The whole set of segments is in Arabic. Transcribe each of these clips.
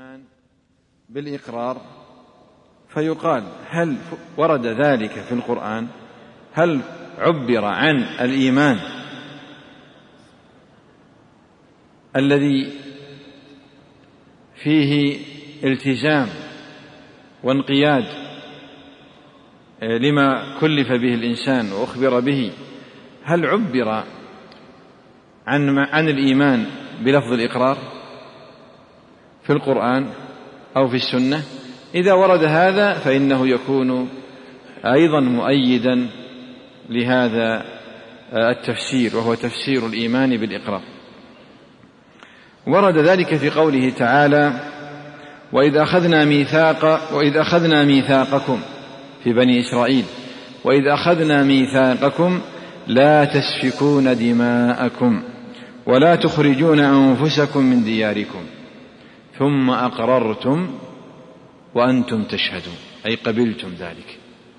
الإيمان بالإقرار، فيقال هل ورد ذلك في القرآن؟ هل عبر عن الإيمان الذي فيه التزام وانقياد لما كلف به الإنسان وأخبر به، هل عبر عن الإيمان بلفظ الإقرار في القرآن أو في السنة؟ إذا ورد هذا فإنه يكون أيضا مؤيدا لهذا التفسير، وهو تفسير الإيمان بالإقرار. ورد ذلك في قوله تعالى: وإذ أخذنا ميثاقكم في بني إسرائيل، وإذ أخذنا ميثاقكم لا تسفكون دماءكم ولا تخرجون أنفسكم من دياركم ثم أقررتم وأنتم تشهدون، أي قبلتم ذلك.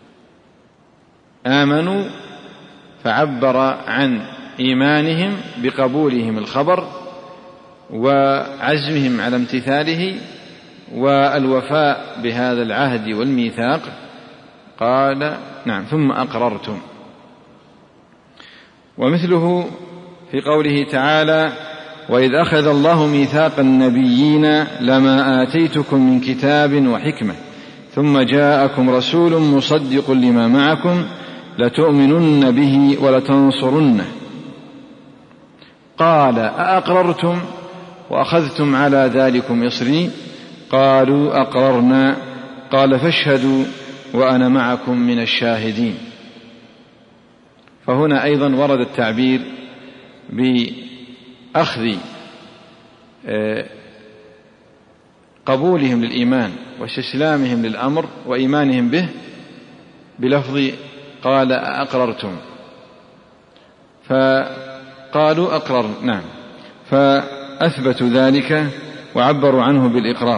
آمنوا فعبر عن إيمانهم بقبولهم الخبر وعزمهم على امتثاله والوفاء بهذا العهد والميثاق، قال نعم ثم أقررتم. ومثله في قوله تعالى: وإذ أخذ الله ميثاق النبيين لما آتيتكم من كتاب وحكمة ثم جاءكم رسول مصدق لما معكم لتؤمنن به ولتنصرنه. قال: أأقررتم وأخذتم على ذلكم إصري؟ قالوا: أقررنا. قال: فاشهدوا وأنا معكم من الشاهدين. فهنا أيضا ورد التعبير بأخذ قبولهم للإيمان واستسلامهم للأمر وإيمانهم به بلفظ قال: أقررتم، فقالوا أقرر نعم، فأثبتوا ذلك وعبروا عنه بالإقرار،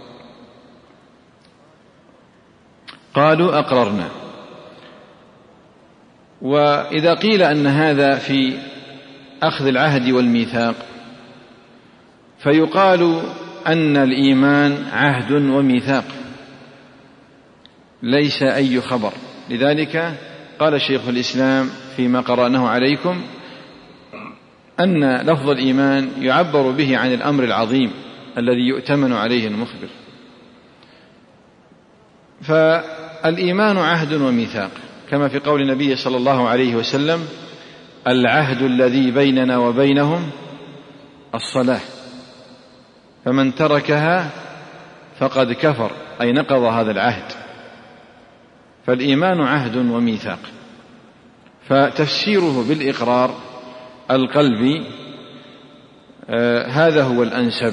قالوا أقررنا. وإذا قيل أن هذا في أخذ العهد والميثاق فيقال أن الإيمان عهد وميثاق ليس أي خبر. لذلك قال شيخ الإسلام فيما قرأناه عليكم أن لفظ الإيمان يعبر به عن الأمر العظيم الذي يؤتمن عليه المخبر. فالإيمان عهد وميثاق، كما في قول النبي صلى الله عليه وسلم: العهد الذي بيننا وبينهم الصلاة، فمن تركها فقد كفر، أي نقض هذا العهد. فالإيمان عهد وميثاق، فتفسيره بالإقرار القلبي هذا هو الأنسب.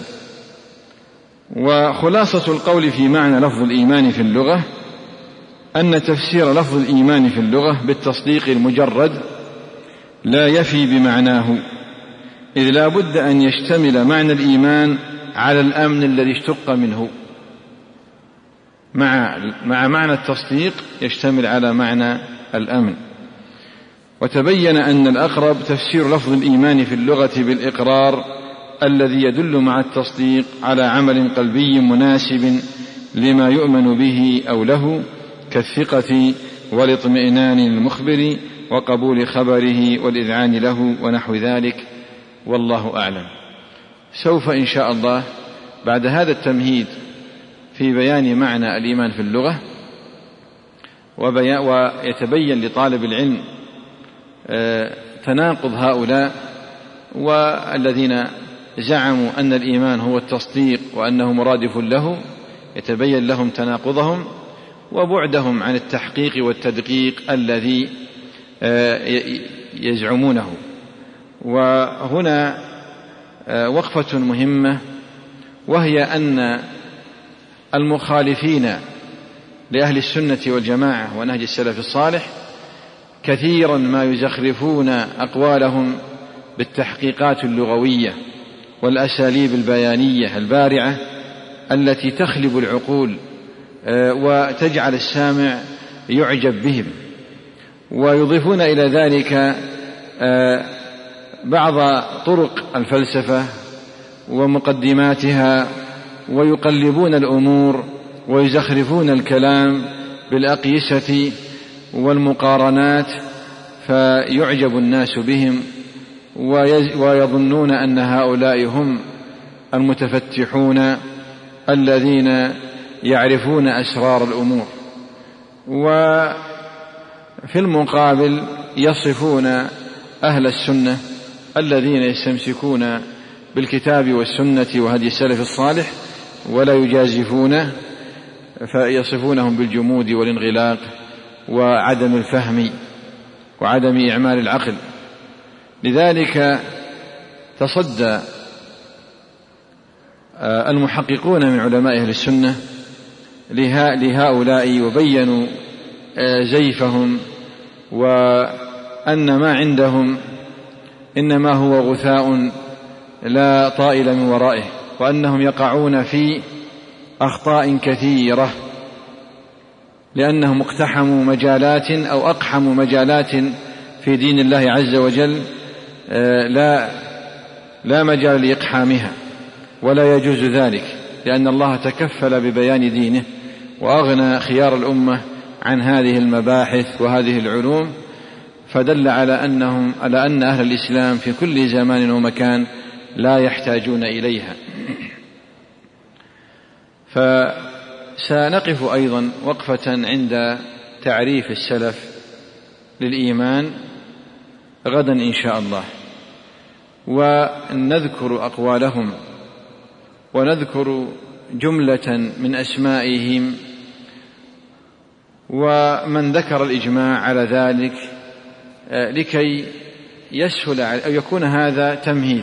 وخلاصة القول في معنى لفظ الإيمان في اللغة أن تفسير لفظ الإيمان في اللغة بالتصديق المجرد لا يفي بمعناه، إذ لا بد أن يشتمل معنى الإيمان على الأمن الذي اشتق منه، مع معنى التصديق يشتمل على معنى الأمن. وتبين أن الأقرب تفسير لفظ الإيمان في اللغة بالإقرار الذي يدل مع التصديق على عمل قلبي مناسب لما يؤمن به أو له، كالثقة والاطمئنان للمخبر وقبول خبره والإذعان له ونحو ذلك، والله أعلم. سوف إن شاء الله بعد هذا التمهيد في بيان معنى الإيمان في اللغة ويتبين لطالب العلم تناقض هؤلاء والذين زعموا أن الإيمان هو التصديق وأنه مرادف له، يتبين لهم تناقضهم وبعدهم عن التحقيق والتدقيق الذي يزعمونه. وهنا وقفة مهمة، وهي أن المخالفين لأهل السنة والجماعة ونهج السلف الصالح كثيرا ما يزخرفون أقوالهم بالتحقيقات اللغوية والأساليب البيانية البارعة التي تخلب العقول وتجعل السامع يعجب بهم، ويضيفون إلى ذلك بعض طرق الفلسفة ومقدماتها ويقلبون الأمور ويزخرفون الكلام بالأقيسة والمقارنات، فيعجب الناس بهم ويظنون أن هؤلاء هم المتفتحون الذين يعرفون أسرار الأمور. وفي المقابل يصفون أهل السنة الذين يستمسكون بالكتاب والسنة وهدي السلف الصالح ولا يجازفونه، فيصفونهم بالجمود والانغلاق وعدم الفهم وعدم إعمال العقل. لذلك تصدى المحققون من علماء أهل السنة لهؤلاء وبينوا زيفهم، وأن ما عندهم إنما هو غثاء لا طائل من ورائه، وأنهم يقعون في أخطاء كثيرة لأنهم اقتحموا مجالات أو أقحموا مجالات في دين الله عز وجل لا مجال لإقحامها ولا يجوز ذلك، لأن الله تكفل ببيان دينه وأغنى خيار الأمة عن هذه المباحث وهذه العلوم، فدل على أن أهل الإسلام في كل زمان ومكان لا يحتاجون إليها. فسنقف أيضا وقفة عند تعريف السلف للإيمان غدا إن شاء الله، ونذكر أقوالهم ونذكر جملة من أسمائهم ومن ذكر الإجماع على ذلك، لكي يسهل أو يكون هذا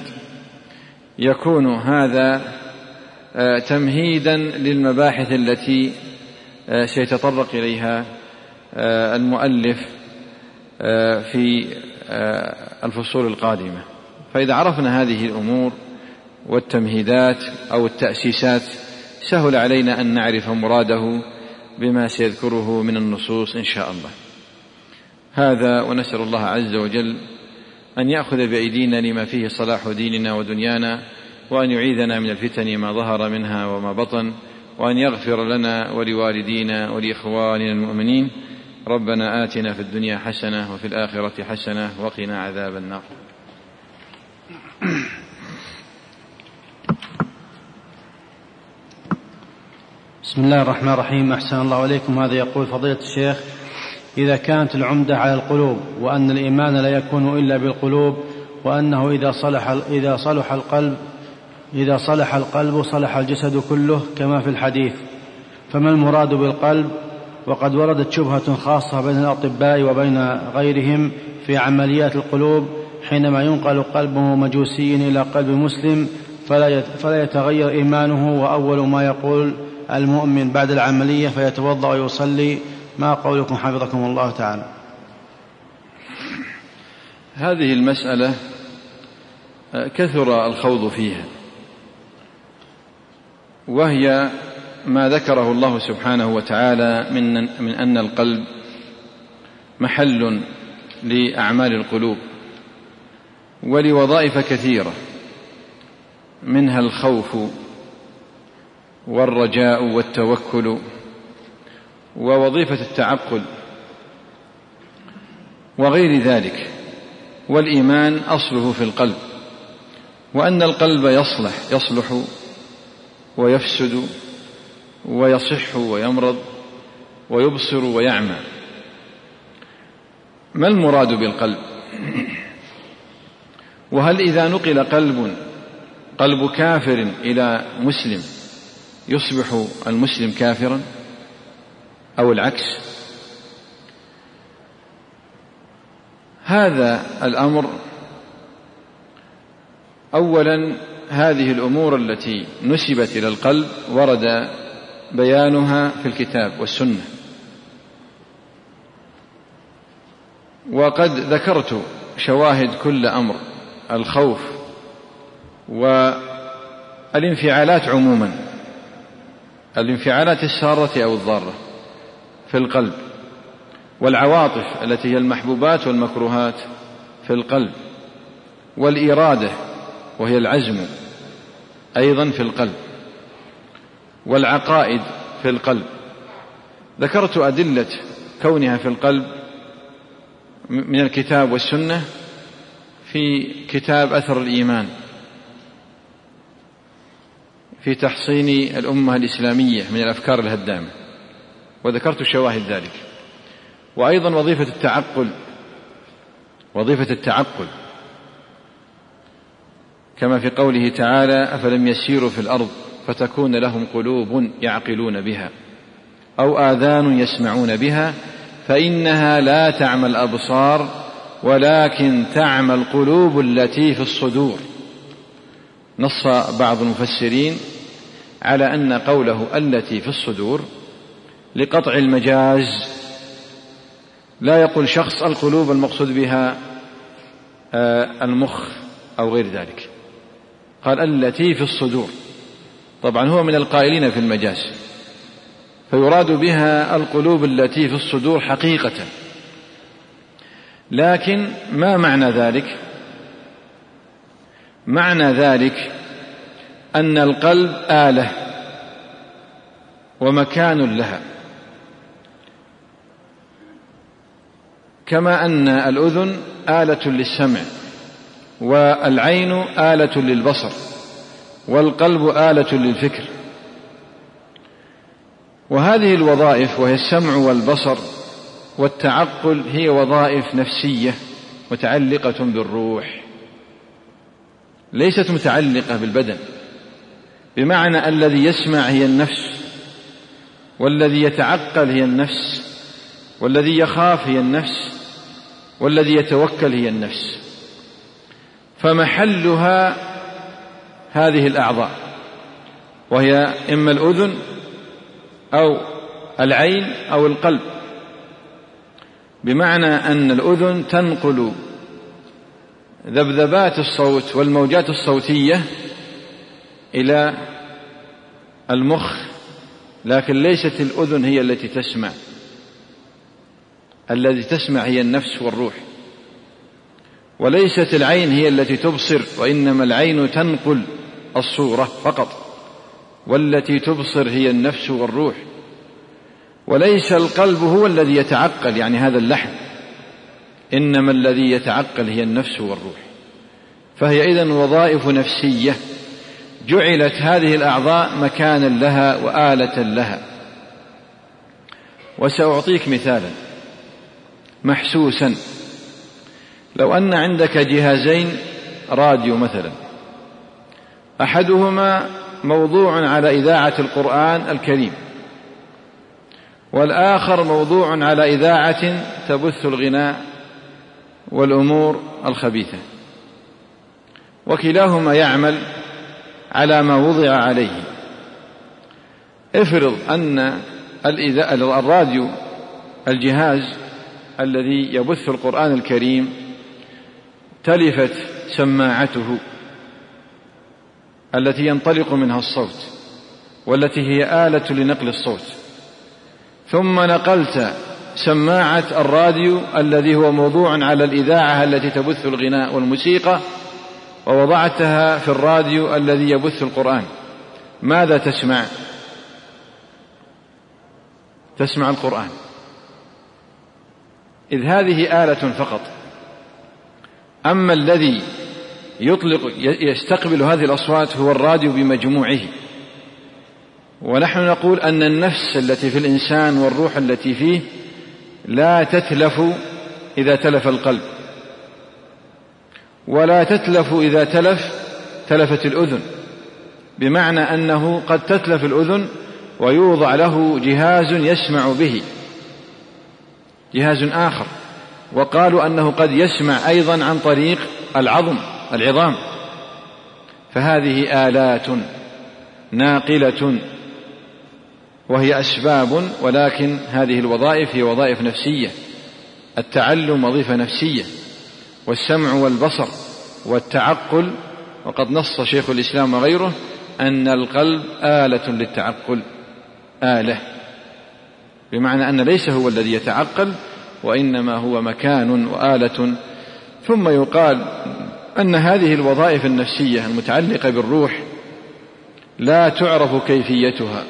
تمهيدا للمباحث التي سيتطرق إليها المؤلف في الفصول القادمة. فإذا عرفنا هذه الأمور والتمهيدات أو التأسيسات سهل علينا أن نعرف مراده بما سيذكره من النصوص إن شاء الله. هذا، ونسأل الله عز وجل أن يأخذ بأيدينا لما فيه صلاح ديننا ودنيانا، وأن يعيذنا من الفتن ما ظهر منها وما بطن، وأن يغفر لنا ولوالدينا ولإخواننا المؤمنين. ربنا آتنا في الدنيا حسنة وفي الآخرة حسنة وقنا عذاب النار. بسم الله الرحمن الرحيم. أحسن الله عليكم. هذا يقول فضيلة الشيخ: إذا كانت العمدة على القلوب، وأن الإيمان لا يكون إلا بالقلوب، وأنه إذا صلح القلب صلح الجسد كله كما في الحديث، فما المراد بالقلب؟ وقد وردت شبهة خاصة بين الأطباء وبين غيرهم في عمليات القلوب، حينما ينقل قلب مجوسي إلى قلب مسلم فلا يتغير إيمانه، وأول ما يقول المؤمن بعد العملية فيتوضأ ويصلي. ما قولكم حفظكم الله تعالى؟ هذه المسألة كثر الخوض فيها، وهي ما ذكره الله سبحانه وتعالى من أن القلب محل لأعمال القلوب ولوظائف كثيرة، منها الخوف والرجاء والتوكل ووظيفة التعقل وغير ذلك. والإيمان أصله في القلب، وأن القلب يصلح ويفسد ويصح ويمرض ويبصر ويعمى. ما المراد بالقلب؟ وهل إذا نقل قلب كافر إلى مسلم يصبح المسلم كافرا أو العكس؟ هذا الأمر أولا، هذه الأمور التي نسبت إلى القلب ورد بيانها في الكتاب والسنة، وقد ذكرت شواهد كل أمر: الخوف والانفعالات عموما، الانفعالات السارة أو الضارة في القلب، والعواطف التي هي المحبوبات والمكروهات في القلب، والإرادة وهي العزم أيضا في القلب، والعقائد في القلب. ذكرت أدلة كونها في القلب من الكتاب والسنة في كتاب أثر الإيمان في تحصين الأمة الإسلامية من الأفكار الهدامة، وذكرت شواهد ذلك. وأيضا وظيفة التعقل كما في قوله تعالى: أفلم يسيروا في الأرض فتكون لهم قلوب يعقلون بها أو آذان يسمعون بها فإنها لا تعمى الأبصار ولكن تعمى القلوب التي في الصدور. نص بعض المفسرين على أن قوله التي في الصدور لقطع المجاز، لا يقول شخص القلوب المقصود بها المخ أو غير ذلك، قال التي في الصدور. طبعا هو من القائلين في المجاز، فيراد بها القلوب التي في الصدور حقيقة. لكن ما معنى ذلك؟ معنى ذلك أن القلب آلة ومكان لها، كما أن الأذن آلة للسمع، والعين آلة للبصر، والقلب آلة للفكر. وهذه الوظائف وهي السمع والبصر والتعقل هي وظائف نفسية متعلقة بالروح، ليست متعلقة بالبدن، بمعنى الذي يسمع هي النفس، والذي يتعقل هي النفس، والذي يخاف هي النفس، والذي يتوكل هي النفس. فمحلها هذه الأعضاء، وهي إما الأذن أو العين أو القلب، بمعنى أن الأذن تنقل ذبذبات الصوت والموجات الصوتية إلى المخ، لكن ليست الأذن هي التي تسمع، الذي تسمع هي النفس والروح. وليست العين هي التي تبصر، وإنما العين تنقل الصورة فقط، والتي تبصر هي النفس والروح. وليس القلب هو الذي يتعقل، يعني هذا اللحم، إنما الذي يتعقل هي النفس والروح. فهي إذن وظائف نفسية جعلت هذه الأعضاء مكانا لها وآلة لها. وسأعطيك مثالا محسوسا. لو أن عندك جهازين راديو مثلا، أحدهما موضوع على إذاعة القرآن الكريم، والآخر موضوع على إذاعة تبث الغناء والأمور الخبيثة، وكلاهما يعمل على ما وضع عليه. افرض أن الراديو الجهاز الذي يبث القرآن الكريم تلفت سماعته التي ينطلق منها الصوت، والتي هي آلة لنقل الصوت، ثم نقلت سماعة الراديو الذي هو موضوع على الإذاعة التي تبث الغناء والموسيقى، ووضعتها في الراديو الذي يبث القرآن، ماذا تسمع؟ تسمع القرآن، إذ هذه آلة فقط. أما الذي يستقبل هذه الأصوات هو الراديو بمجموعه. ونحن نقول أن النفس التي في الإنسان والروح التي فيه لا تتلف إذا تلف القلب، ولا تتلف إذا تلفت الأذن، بمعنى أنه قد تتلف الأذن ويوضع له جهاز يسمع به، جهاز آخر. وقالوا أنه قد يسمع أيضا عن طريق العظام. فهذه آلات ناقلة وهي أسباب، ولكن هذه الوظائف هي وظائف نفسية. التعلم وظيفة نفسية، والسمع والبصر والتعقل. وقد نص شيخ الإسلام وغيره أن القلب آلة للتعقل، آلة، بمعنى أن ليس هو الذي يتعقل، وإنما هو مكان وآلة. ثم يقال أن هذه الوظائف النفسية المتعلقة بالروح لا تعرف كيفيتها.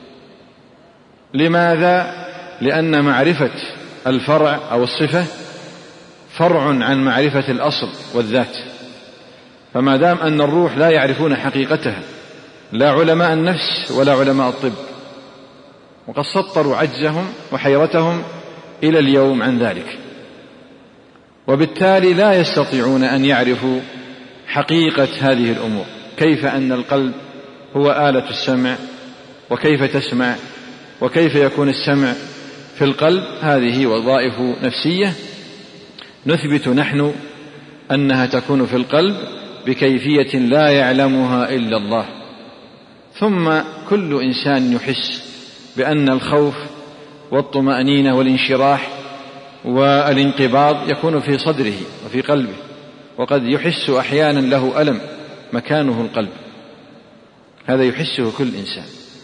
لماذا؟ لأن معرفة الفرع أو الصفة فرع عن معرفة الأصل والذات، فما دام أن الروح لا يعرفون حقيقتها، لا علماء النفس ولا علماء الطب، وقد سطروا عجزهم وحيرتهم إلى اليوم عن ذلك، وبالتالي لا يستطيعون أن يعرفوا حقيقة هذه الأمور. كيف أن القلب هو آلة السمع، وكيف تسمع، وكيف يكون السمع في القلب، هذه وظائف نفسية نثبت نحن أنها تكون في القلب بكيفية لا يعلمها إلا الله. ثم كل إنسان يحس بأن الخوف والطمأنينة والانشراح والانقباض يكون في صدره وفي قلبه، وقد يحس أحيانا له ألم مكانه القلب، هذا يحسه كل إنسان.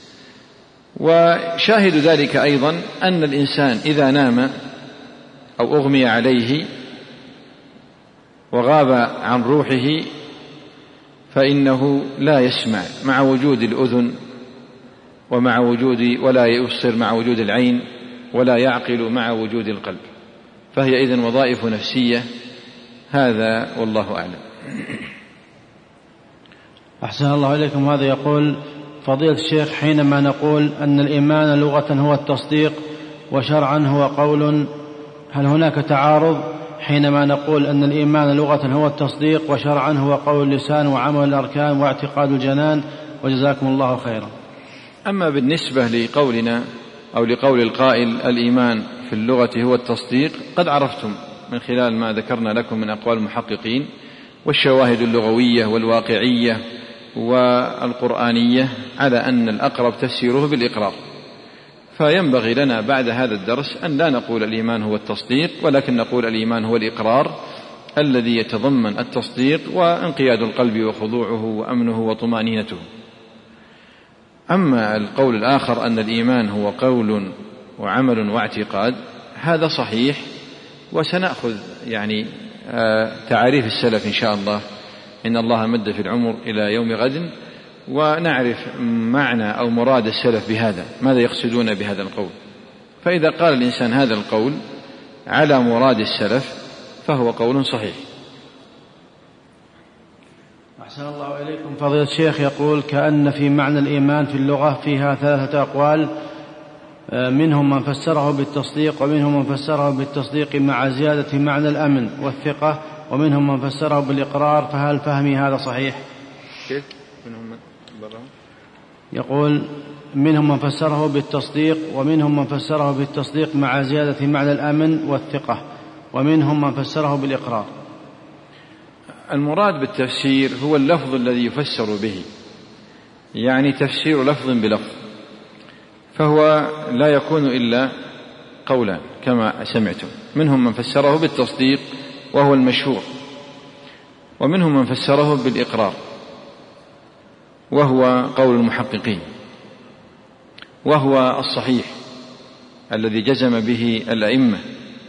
وشاهد ذلك أيضا أن الإنسان إذا نام أو أغمي عليه وغاب عن روحه فإنه لا يسمع مع وجود الأذن ومع وجود، ولا يبصر مع وجود العين، ولا يعقل مع وجود القلب، فهي إذن وظائف نفسية. هذا والله أعلم. أحسن الله إليكم. هذا يقول: فضيلة الشيخ، حينما نقول أن الإيمان لغة هو التصديق وشرعا هو قول، هل هناك تعارض حينما نقول أن الإيمان لغة هو التصديق وشرعا هو قول اللسان وعمل الأركان واعتقاد الجنان؟ وجزاكم الله خيرا. أما بالنسبة لقولنا أو لقول القائل الإيمان في اللغة هو التصديق، قد عرفتم من خلال ما ذكرنا لكم من أقوال المحققين والشواهد اللغوية والواقعية والقرآنية على أن الأقرب تفسيره بالإقرار. فينبغي لنا بعد هذا الدرس أن لا نقول الإيمان هو التصديق، ولكن نقول الإيمان هو الإقرار الذي يتضمن التصديق وانقياد القلب وخضوعه وأمنه وطمأنينته. أما القول الآخر أن الإيمان هو قول وعمل واعتقاد، هذا صحيح، وسنأخذ تعاريف السلف إن شاء الله، إن الله مد في العمر إلى يوم غد، ونعرف معنى أو مراد السلف بهذا، ماذا يقصدون بهذا القول. فإذا قال الإنسان هذا القول على مراد السلف فهو قول صحيح. أحسن الله إليكم. فضيلة الشيخ يقول: كأن في معنى الإيمان في اللغة فيها 3 أقوال، منهم من فسره بالتصديق، ومنهم من فسره بالتصديق مع زيادة معنى الأمن والثقة، ومنهم من فسره بالإقرار، فهل فهمي هذا صحيح؟ كيف؟ يقول: منهم من فسره بالتصديق، ومنهم من فسره بالتصديق مع زيادة معنى الأمن والثقة، ومنهم من فسره بالإقرار. المراد بالتفسير هو اللفظ الذي يفسر به، يعني تفسير لفظ بلفظ، فهو لا يكون إلا قولا كما سمعتم. منهم من فسره بالتصديق وهو المشهور، ومنهم من فسره بالإقرار وهو قول المحققين، وهو الصحيح الذي جزم به الأئمة.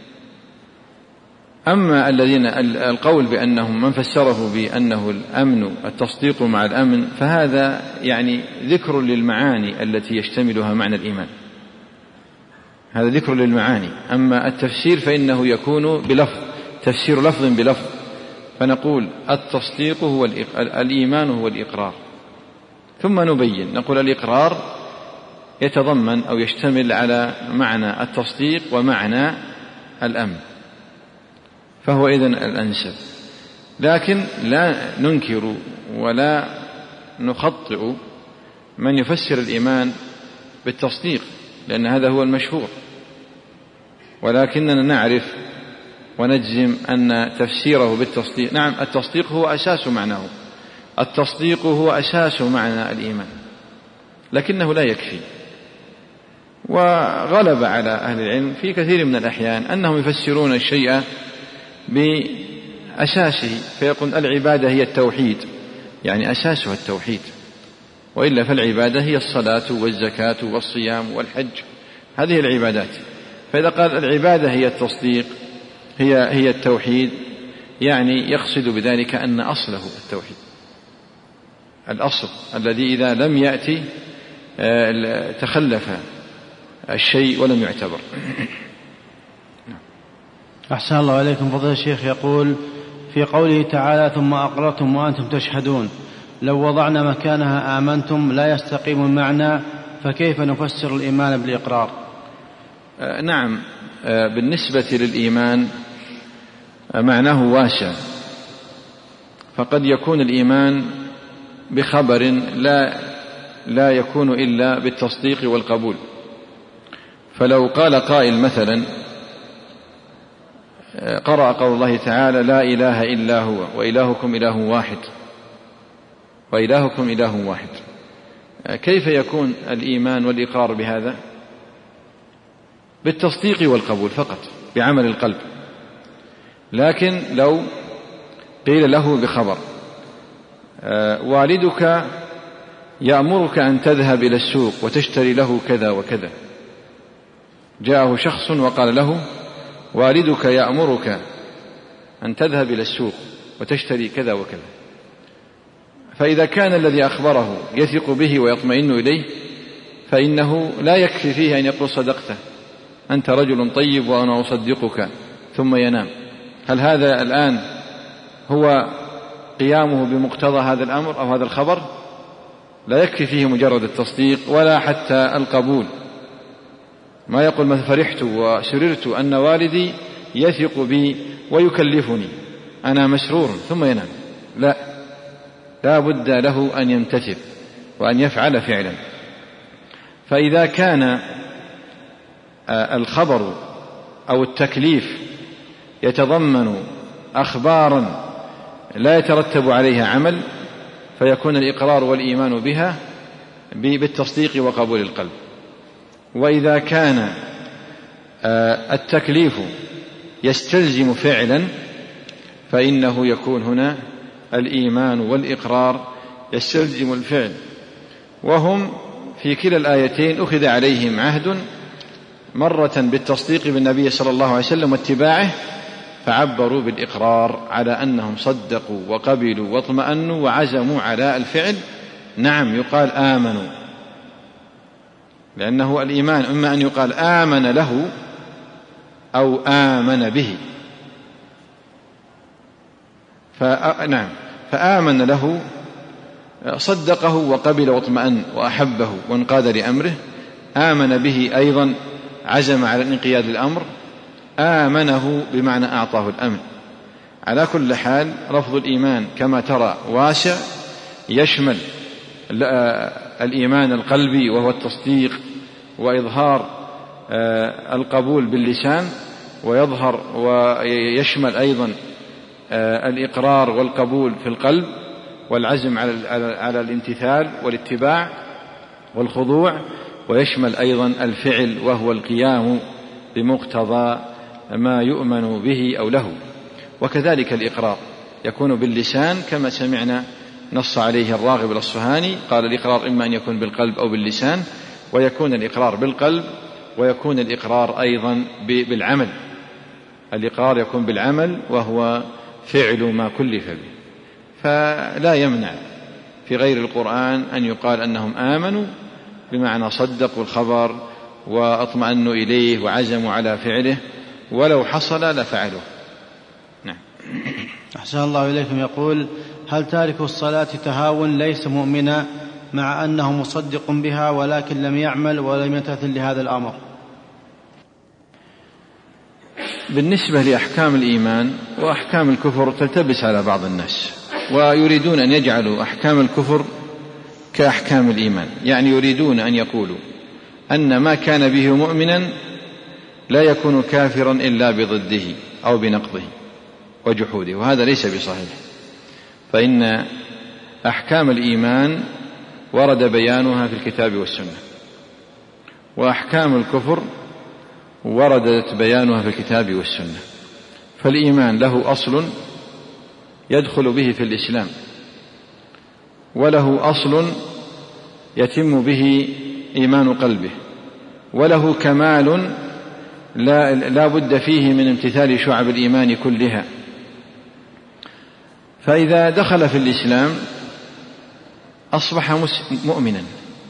أما الذين القول بأنهم من فسره بأنه الأمن التصديق مع الأمن، فهذا ذكر للمعاني التي يشتملها معنى الإيمان، هذا ذكر للمعاني. أما التفسير فإنه يكون بلفظ، تفسير لفظ بلفظ، فنقول التصديق هو الإيمان هو الإقرار، ثم نبين نقول الإقرار يتضمن أو يشتمل على معنى التصديق ومعنى الأمن، فهو إذن الأنسب. لكن لا ننكر ولا نخطئ من يفسر الإيمان بالتصديق، لأن هذا هو المشهور، ولكننا نعرف ونجزم أن تفسيره بالتصديق، نعم التصديق هو أساس معناه، التصديق هو أساس معنى الإيمان، لكنه لا يكفي. وغلب على أهل العلم في كثير من الأحيان أنهم يفسرون الشيء بأساسه، فيقول العبادة هي التوحيد، يعني أساسها التوحيد، وإلا فالعبادة هي الصلاة والزكاة والصيام والحج، هذه العبادات. فإذا قال العبادة هي التصديق هي التوحيد، يعني يقصد بذلك أن أصله التوحيد، الأصل الذي إذا لم يأتي تخلف الشيء ولم يعتبر. أحسن الله إليكم. فضيلة الشيخ يقول في قوله تعالى ثم أقررتم وأنتم تشهدون، لو وضعنا مكانها آمنتم لا يستقيم المعنى، فكيف نفسر الإيمان بالإقرار؟ نعم، بالنسبة للإيمان معناه واسع، فقد يكون الإيمان بخبر لا يكون إلا بالتصديق والقبول. فلو قال قائل مثلا قرأ قول الله تعالى لا إله إلا هو وإلهكم إله واحد وإلهكم إله واحد، كيف يكون الإيمان والإقرار بهذا؟ بالتصديق والقبول فقط، بعمل القلب. لكن لو قيل له بخبر والدك يأمرك أن تذهب إلى السوق وتشتري له كذا وكذا، جاءه شخص وقال له والدك يأمرك أن تذهب إلى السوق وتشتري كذا وكذا، فإذا كان الذي أخبره يثق به ويطمئن إليه فإنه لا يكفي فيه أن يقول صدقته أنت رجل طيب وأنا أصدقك ثم ينام. هل هذا الآن هو قيامه بمقتضى هذا الأمر أو هذا الخبر؟ لا يكفي فيه مجرد التصديق ولا حتى القبول. ما يقول مثلا فرحت وسررت أن والدي يثق بي ويكلفني أنا مسرور ثم ينام، لا بد له أن يمتثل وأن يفعل فعلا. فإذا كان الخبر أو التكليف يتضمن أخبارا لا يترتب عليها عمل فيكون الإقرار والإيمان بها بالتصديق وقبول القلب. وإذا كان التكليف يستلزم فعلا فإنه يكون هنا الإيمان والإقرار يستلزم الفعل. وهم في كلا الآيتين أخذ عليهم عهد، مرة بالتصديق بالنبي صلى الله عليه وسلم واتباعه فعبروا بالإقرار على أنهم صدقوا وقبلوا واطمأنوا وعزموا على الفعل. نعم يقال آمنوا، لأنه الإيمان إما أن يقال آمن له أو آمن به. فآمن له صدقه وقبل واطمأن وأحبه وانقاد لأمره. آمن به أيضا عزم على الانقياد للأمر. آمنه بمعنى أعطاه الأمن. على كل حال لفظ الإيمان كما ترى واسع، يشمل الإيمان القلبي وهو التصديق وإظهار القبول باللسان، ويشمل أيضا الإقرار والقبول في القلب والعزم على الامتثال والاتباع والخضوع، ويشمل أيضا الفعل وهو القيام بمقتضى ما يؤمن به أو له. وكذلك الإقرار يكون باللسان كما سمعنا نص عليه الراغب الأصفهاني، قال الإقرار إما أن يكون بالقلب أو باللسان، ويكون الإقرار بالقلب ويكون الإقرار أيضا بالعمل. الإقرار يكون بالعمل وهو فعل ما كلف به. فلا يمنع في غير القرآن أن يقال أنهم آمنوا بمعنى صدقوا الخبر واطمأنوا إليه وعزموا على فعله، ولو حصل لفعلوه. نعم. أحسن الله إليكم. يقول هل تارك الصلاة تهاون ليس مؤمنا مع أنه مصدق بها ولكن لم يعمل ولم يمتثل لهذا الأمر؟ بالنسبة لأحكام الإيمان وأحكام الكفر تلتبس على بعض الناس، ويريدون أن يجعلوا أحكام الكفر كأحكام الإيمان، يعني يريدون أن يقولوا أن ما كان به مؤمنا لا يكون كافرا إلا بضده أو بنقضه وجحوده، وهذا ليس بصحيح. فإن أحكام الإيمان ورد بيانها في الكتاب والسنة، وأحكام الكفر وردت بيانها في الكتاب والسنة. فالإيمان له أصل يدخل به في الإسلام، وله أصل يتم به إيمان قلبه، وله كمال لا بد فيه من امتثال شعب الإيمان كلها. فإذا دخل في الإسلام أصبح مؤمنا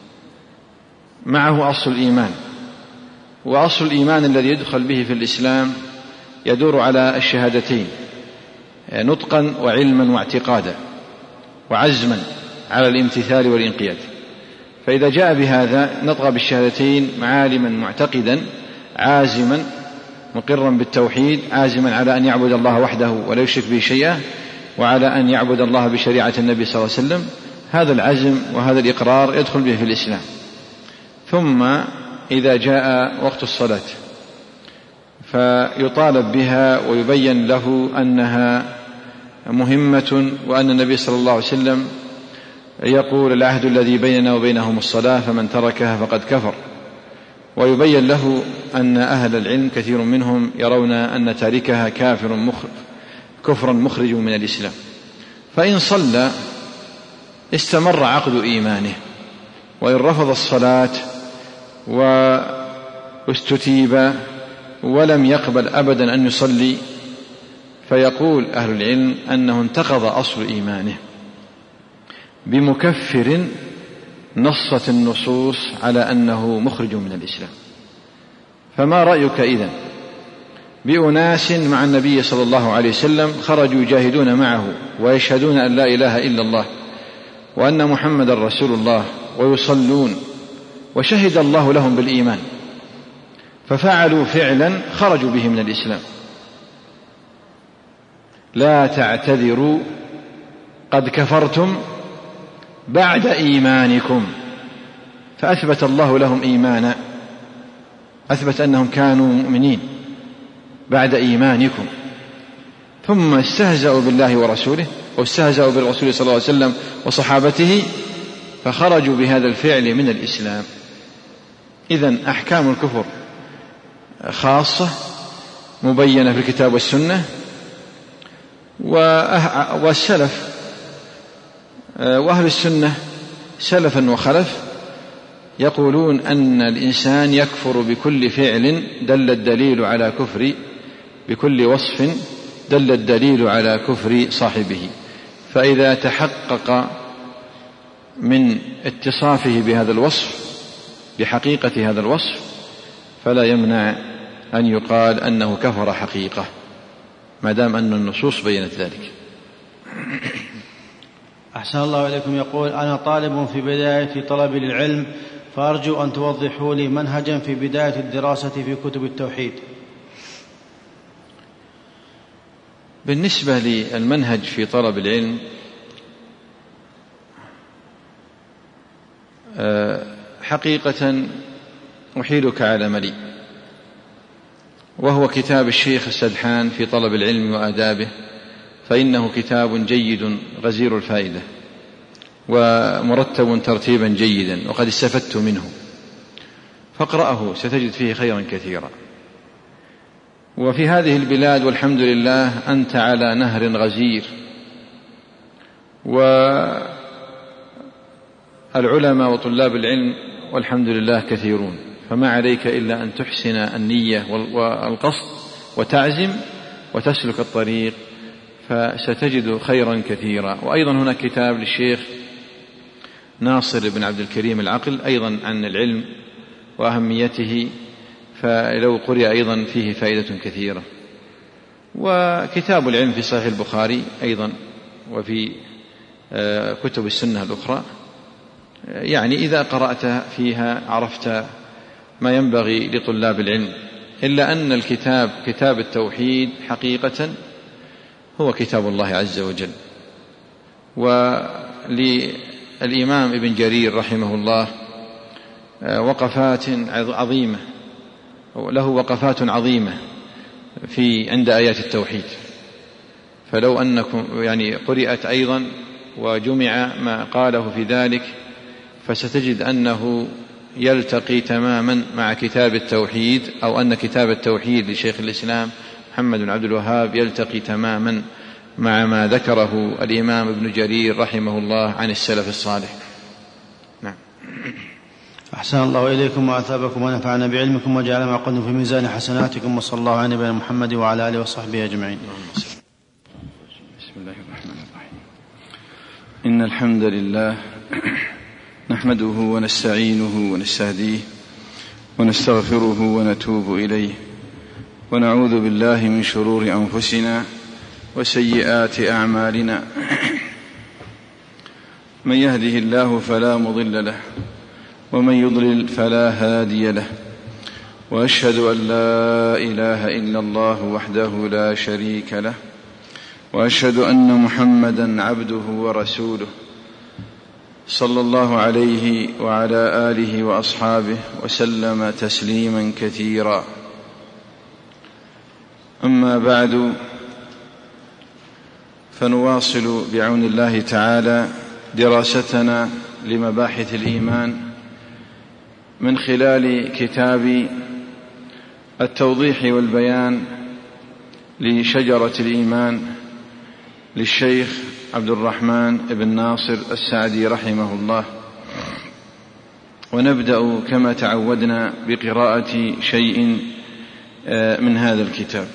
معه أصل الإيمان، وأصل الإيمان الذي يدخل به في الإسلام يدور على الشهادتين نطقا وعلما واعتقادا وعزما على الامتثال والانقياد. فإذا جاء بهذا نطق بالشهادتين عالما معتقدا عازما مقرا بالتوحيد عازما على أن يعبد الله وحده ولا يشرك به شيئا، وعلى أن يعبد الله بشريعة النبي صلى الله عليه وسلم، هذا العزم وهذا الإقرار يدخل به في الإسلام. ثم إذا جاء وقت الصلاة فيطالب بها ويبين له أنها مهمة، وأن النبي صلى الله عليه وسلم يقول العهد الذي بيننا وبينهم الصلاة فمن تركها فقد كفر، ويبين له أن أهل العلم كثير منهم يرون أن تاركها كفرا مخرج من الإسلام. فإن صلى استمر عقد إيمانه، وإن رفض الصلاة واستتيب ولم يقبل أبدا أن يصلي فيقول أهل العلم أنه انتقض أصل إيمانه بمكفر نصت النصوص على أنه مخرج من الإسلام. فما رأيك إذن بأناس مع النبي صلى الله عليه وسلم خرجوا يجاهدون معه ويشهدون أن لا إله إلا الله وأن محمد رسول الله ويصلون وشهد الله لهم بالإيمان، ففعلوا فعلا خرجوا به من الإسلام؟ لا تعتذروا قد كفرتم بعد إيمانكم. فأثبت الله لهم إيمانا، أثبت أنهم كانوا مؤمنين بعد إيمانكم، ثم استهزأوا بالله ورسوله واستهزأوا بالرسول صلى الله عليه وسلم وصحابته فخرجوا بهذا الفعل من الإسلام. إذن أحكام الكفر خاصة مبينة في الكتاب والسنة، والسلف وأهل السنة سلفا وخلف يقولون أن الإنسان يكفر بكل فعل دل الدليل على كفر، بكل وصف دل الدليل على كفر صاحبه. فإذا تحقق من اتصافه بهذا الوصف بحقيقة هذا الوصف فلا يمنع أن يقال أنه كفر حقيقة ما دام أن النصوص بينت ذلك. أحسن الله إليكم. يقول: أنا طالب في بداية طلبي للعلم، فأرجو أن توضحوا لي منهجا في بداية الدراسة في كتب التوحيد. بالنسبة للمنهج في طلب العلم حقيقة أحيلك على ملي، وهو كتاب الشيخ السدحان في طلب العلم وآدابه، فإنه كتاب جيد غزير الفائدة ومرتب ترتيبا جيدا وقد استفدت منه، فاقرأه ستجد فيه خيرا كثيرا. وفي هذه البلاد والحمد لله أنت على نهر غزير، والعلماء وطلاب العلم والحمد لله كثيرون، فما عليك إلا أن تحسن النية والقصد وتعزم وتسلك الطريق فستجد خيرا كثيرا. وأيضا هناك كتاب للشيخ ناصر بن عبد الكريم العقل أيضا عن العلم وأهميته، فلو قرئ أيضا فيه فائدة كثيرة. وكتاب العلم في صحيح البخاري أيضا وفي كتب السنة الأخرى، يعني إذا قرأت فيها عرفت ما ينبغي لطلاب العلم، إلا أن الكتاب كتاب التوحيد حقيقة هو كتاب الله عز وجل. وللإمام ابن جرير رحمه الله وقفات عظيمة، له وقفات عظيمة عند آيات التوحيد، فلو أنكم يعني قرأت أيضا وجمع ما قاله في ذلك فستجد أنه يلتقي تماما مع كتاب التوحيد، أو أن كتاب التوحيد لشيخ الإسلام محمد بن عبد الوهاب يلتقي تماما مع ما ذكره الإمام ابن جرير رحمه الله عن السلف الصالح. نعم. أحسن الله إليكم وأثابكم ونفعنا بعلمكم وجعل ما قلتم في ميزان حسناتكم، وصلى الله على نبينا محمد وعلى آله وصحبه أجمعين. بسم الله الرحمن الرحيم. إن الحمد لله نحمده ونستعينه ونستهديه ونستغفره ونتوب إليه، ونعوذ بالله من شرور أنفسنا وسيئات أعمالنا. من يهده الله فلا مضل له، ومن يضلل فلا هادي له، وأشهد أن لا إله إلا الله وحده لا شريك له، وأشهد أن محمدا عبده ورسوله صلى الله عليه وعلى آله وأصحابه وسلم تسليما كثيرا. أما بعد، فنواصل بعون الله تعالى دراستنا لمباحث الإيمان من خلال كتاب التوضيح والبيان لشجرة الإيمان للشيخ عبد الرحمن بن ناصر السعدي رحمه الله. ونبدأ كما تعودنا بقراءة شيء من هذا الكتاب.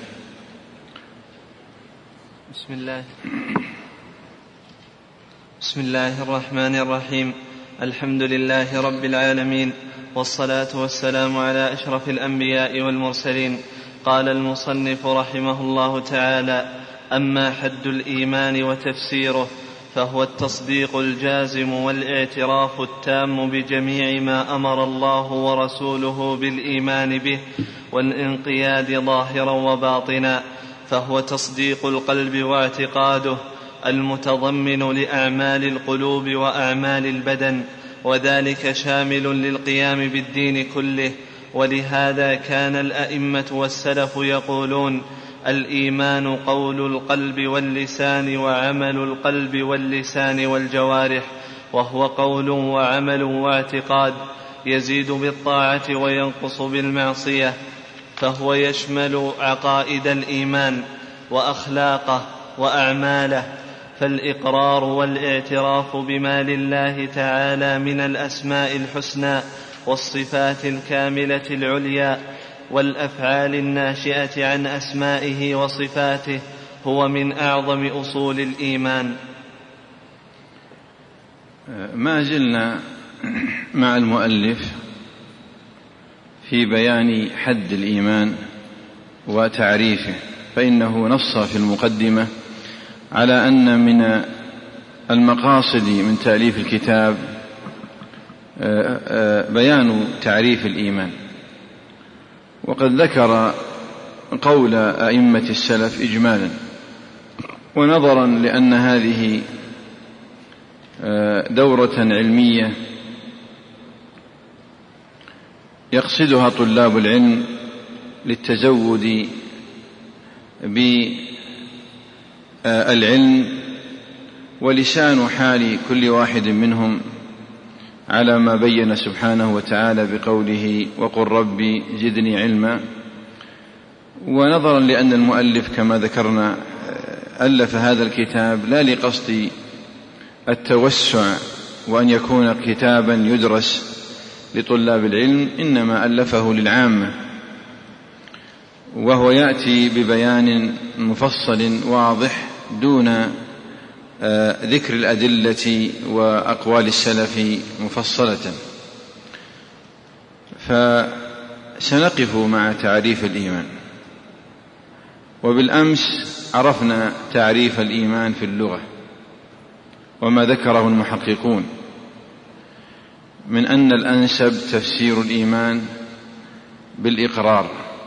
بسم الله الرحمن الرحيم. الحمد لله رب العالمين، والصلاة والسلام على أشرف الأنبياء والمرسلين. قال المصنف رحمه الله تعالى: أما حد الإيمان وتفسيره، فهو التصديق الجازم والاعتراف التام بجميع ما أمر الله ورسوله بالإيمان به والانقياد ظاهرا وباطنا، فهو تصديق القلب واعتقاده المتضمن لأعمال القلوب وأعمال البدن، وذلك شامل للقيام بالدين كله. ولهذا كان الأئمة والسلف يقولون: الإيمان قول القلب واللسان وعمل القلب واللسان والجوارح، وهو قول وعمل واعتقاد، يزيد بالطاعة وينقص بالمعصية، فهو يشمل عقائد الإيمان وأخلاقه وأعماله. فالإقرار والاعتراف بما لله تعالى من الأسماء الحسنى والصفات الكاملة العليا والأفعال الناشئة عن أسمائه وصفاته هو من أعظم أصول الإيمان. ما زلنا مع المؤلف في بيان حد الإيمان وتعريفه، فإنه نص في المقدمة على أن من المقاصد من تأليف الكتاب بيان تعريف الإيمان، وقد ذكر قول أئمة السلف إجمالا، ونظرا لأن هذه دورة علمية يقصدها طلاب العلم للتزود بالعلم، ولسان حال كل واحد منهم على ما بين سبحانه وتعالى بقوله: وقل ربي زدني علما. ونظرا لأن المؤلف كما ذكرنا ألف هذا الكتاب لا لقصد التوسع وأن يكون كتابا يدرس لطلاب العلم، إنما ألفه للعامة، وهو يأتي ببيان مفصل واضح دون ذكر الأدلة وأقوال السلف مفصلة. فسنقف مع تعريف الإيمان. وبالأمس عرفنا تعريف الإيمان في اللغة وما ذكره المحققون من أن الأنسب تفسير الإيمان بالإقرار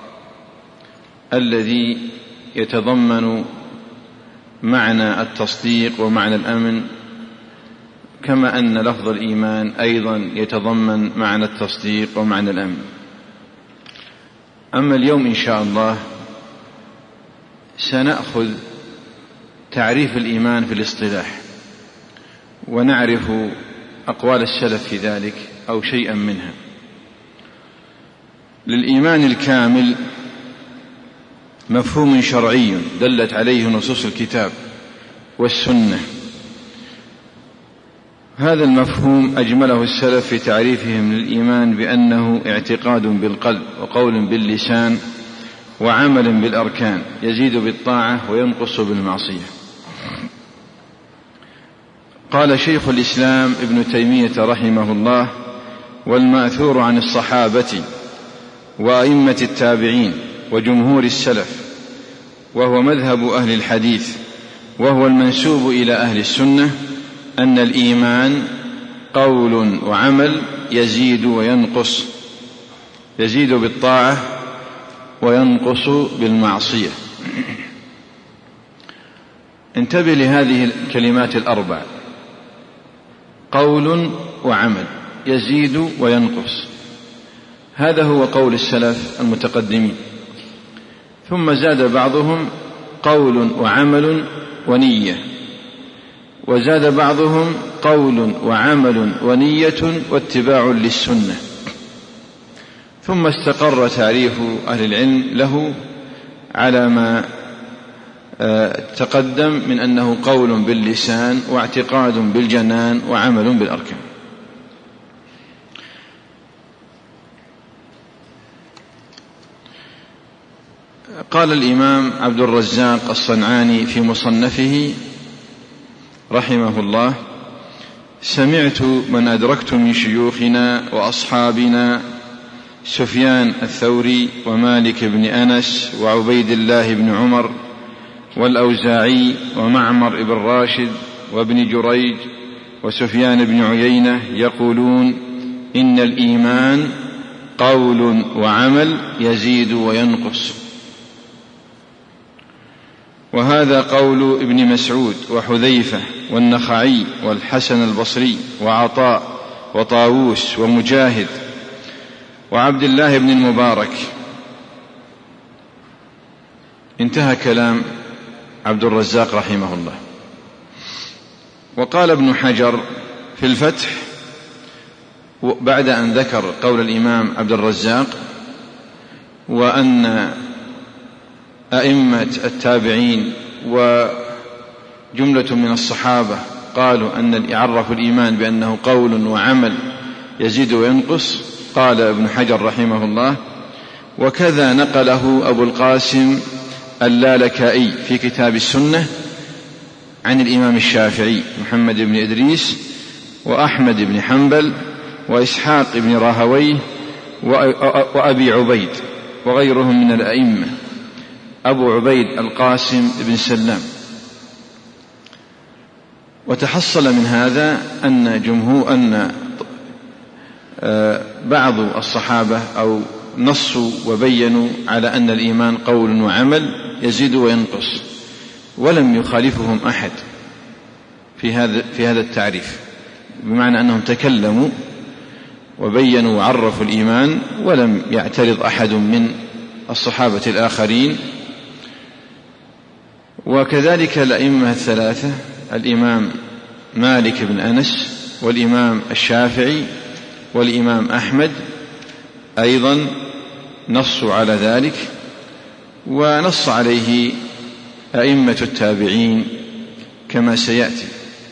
الذي يتضمن معنى التصديق ومعنى الأمن، كما أن لفظ الإيمان أيضا يتضمن معنى التصديق ومعنى الأمن. أما اليوم إن شاء الله سنأخذ تعريف الإيمان في الاصطلاح، ونعرف أقوال السلف في ذلك أو شيئا منها. للإيمان الكامل مفهوم شرعي دلت عليه نصوص الكتاب والسنة. هذا المفهوم أجمله السلف في تعريفهم للإيمان بأنه اعتقاد بالقلب وقول باللسان وعمل بالأركان، يزيد بالطاعة وينقص بالمعصية. قال شيخ الإسلام ابن تيمية رحمه الله: والمأثور عن الصحابة وأئمة التابعين وجمهور السلف، وهو مذهب أهل الحديث وهو المنسوب إلى أهل السنة، أن الإيمان قول وعمل يزيد وينقص، يزيد بالطاعة وينقص بالمعصية. انتبه لهذه الكلمات الأربع: قول وعمل يزيد وينقص. هذا هو قول السلف المتقدمين. ثم زاد بعضهم: قول وعمل ونية، وزاد بعضهم: قول وعمل ونية واتباع للسنة. ثم استقر تعريف أهل العلم له على ما تقدم من أنه قول باللسان واعتقاد بالجنان وعمل بالأركان. قال الإمام عبد الرزاق الصنعاني في مصنفه رحمه الله: سمعت من أدركت من شيوخنا وأصحابنا سفيان الثوري ومالك بن أنس وعبيد الله بن عمر والأوزاعي ومعمر بن راشد وابن جريج وسفيان بن عيينة يقولون: إن الإيمان قول وعمل يزيد وينقص. وهذا قول ابن مسعود وحذيفة والنخعي والحسن البصري وعطاء وطاووس ومجاهد وعبد الله بن المبارك. انتهى كلام عبد الرزاق رحمه الله. وقال ابن حجر في الفتح بعد أن ذكر قول الإمام عبد الرزاق وأن أئمة التابعين وجملة من الصحابة قالوا أن يعرف الإيمان بأنه قول وعمل يزيد وينقص، قال ابن حجر رحمه الله: وكذا نقله أبو القاسم اللالكائي في كتاب السنة عن الإمام الشافعي محمد بن إدريس وأحمد بن حنبل وإسحاق بن راهويه وأبي عبيد وغيرهم من الأئمة. أبو عبيد القاسم بن سلام. وتحصل من هذا أن بعض الصحابة أو نصوا وبينوا على أن الإيمان قول وعمل يزيد وينقص، ولم يخالفهم أحد في هذا التعريف، بمعنى أنهم تكلموا وبينوا وعرفوا الإيمان ولم يعترض أحد من الصحابة الآخرين. وكذلك الأئمة الثلاثة: الإمام مالك بن أنس والإمام الشافعي والإمام أحمد أيضا نصوا على ذلك، ونص عليه أئمة التابعين كما سيأتي.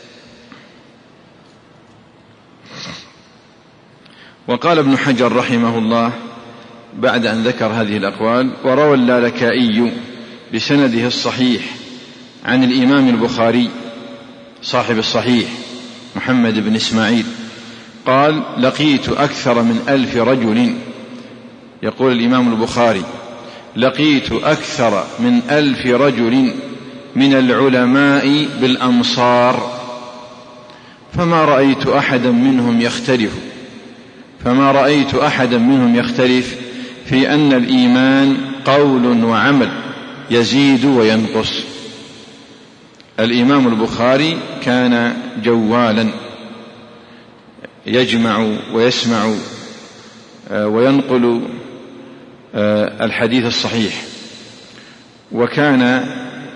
وقال ابن حجر رحمه الله بعد أن ذكر هذه الأقوال: وروى اللالكائي بسنده الصحيح عن الإمام البخاري صاحب الصحيح محمد بن إسماعيل قال: لقيت أكثر من 1000 رجل. يقول الإمام البخاري: لقيت أكثر من 1000 رجل من العلماء بالأمصار فما رأيت أحدا منهم يختلف في أن الإيمان قول وعمل يزيد وينقص. الإمام البخاري كان جوالا يجمع ويسمع وينقل الحديث الصحيح، وكان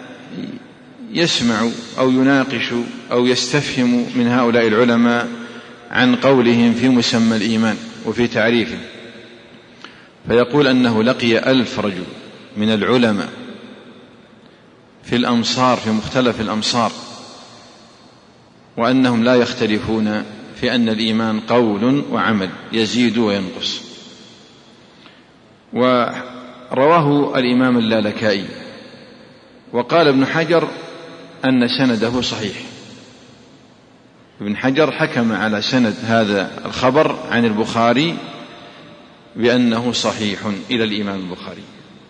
يسمع أو يناقش أو يستفهم من هؤلاء العلماء عن قولهم في مسمى الإيمان وفي تعريفه، فيقول أنه لقي 1000 رجل من العلماء في الأمصار في مختلف الأمصار، وأنهم لا يختلفون في أن الإيمان قول وعمل يزيد وينقص. ورواه الإمام اللالكائي. وقال ابن حجر أن سنده صحيح، ابن حجر حكم على سند هذا الخبر عن البخاري بأنه صحيح إلى الإمام البخاري.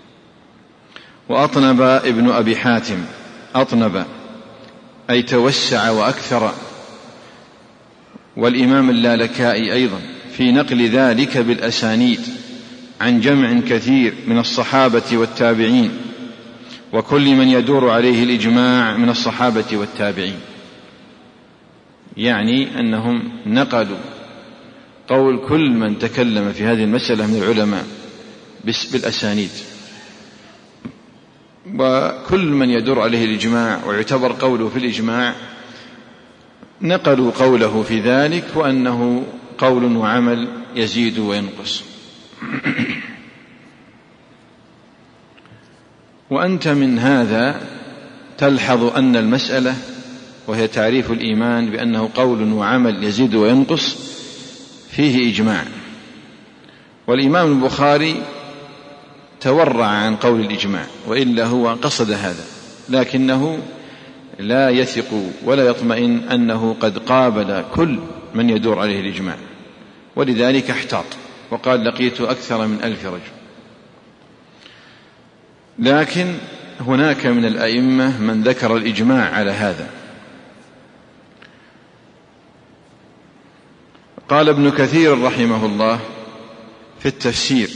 وأطنب ابن أبي حاتم، أطنب أي توسع وأكثر، والإمام اللالكائي أيضا في نقل ذلك بالأسانيد عن جمع كثير من الصحابة والتابعين، وكل من يدور عليه الإجماع من الصحابة والتابعين، يعني أنهم نقلوا قول كل من تكلم في هذه المسألة من العلماء بالأسانيد، وكل من يدور عليه الإجماع ويعتبر قوله في الإجماع نقلوا قوله في ذلك، وأنه قول وعمل يزيد وينقص. وأنت من هذا تلحظ أن المسألة، وهي تعريف الإيمان بأنه قول وعمل يزيد وينقص، فيه إجماع. والإمام البخاري تورع عن قول الإجماع، وإلا هو قصد هذا، لكنه لا يثق ولا يطمئن أنه قد قابل كل من يدور عليه الإجماع، ولذلك احتاط وقال لقيت أكثر من 1000 رجل. لكن هناك من الأئمة من ذكر الإجماع على هذا. قال ابن كثير رحمه الله في التفسير: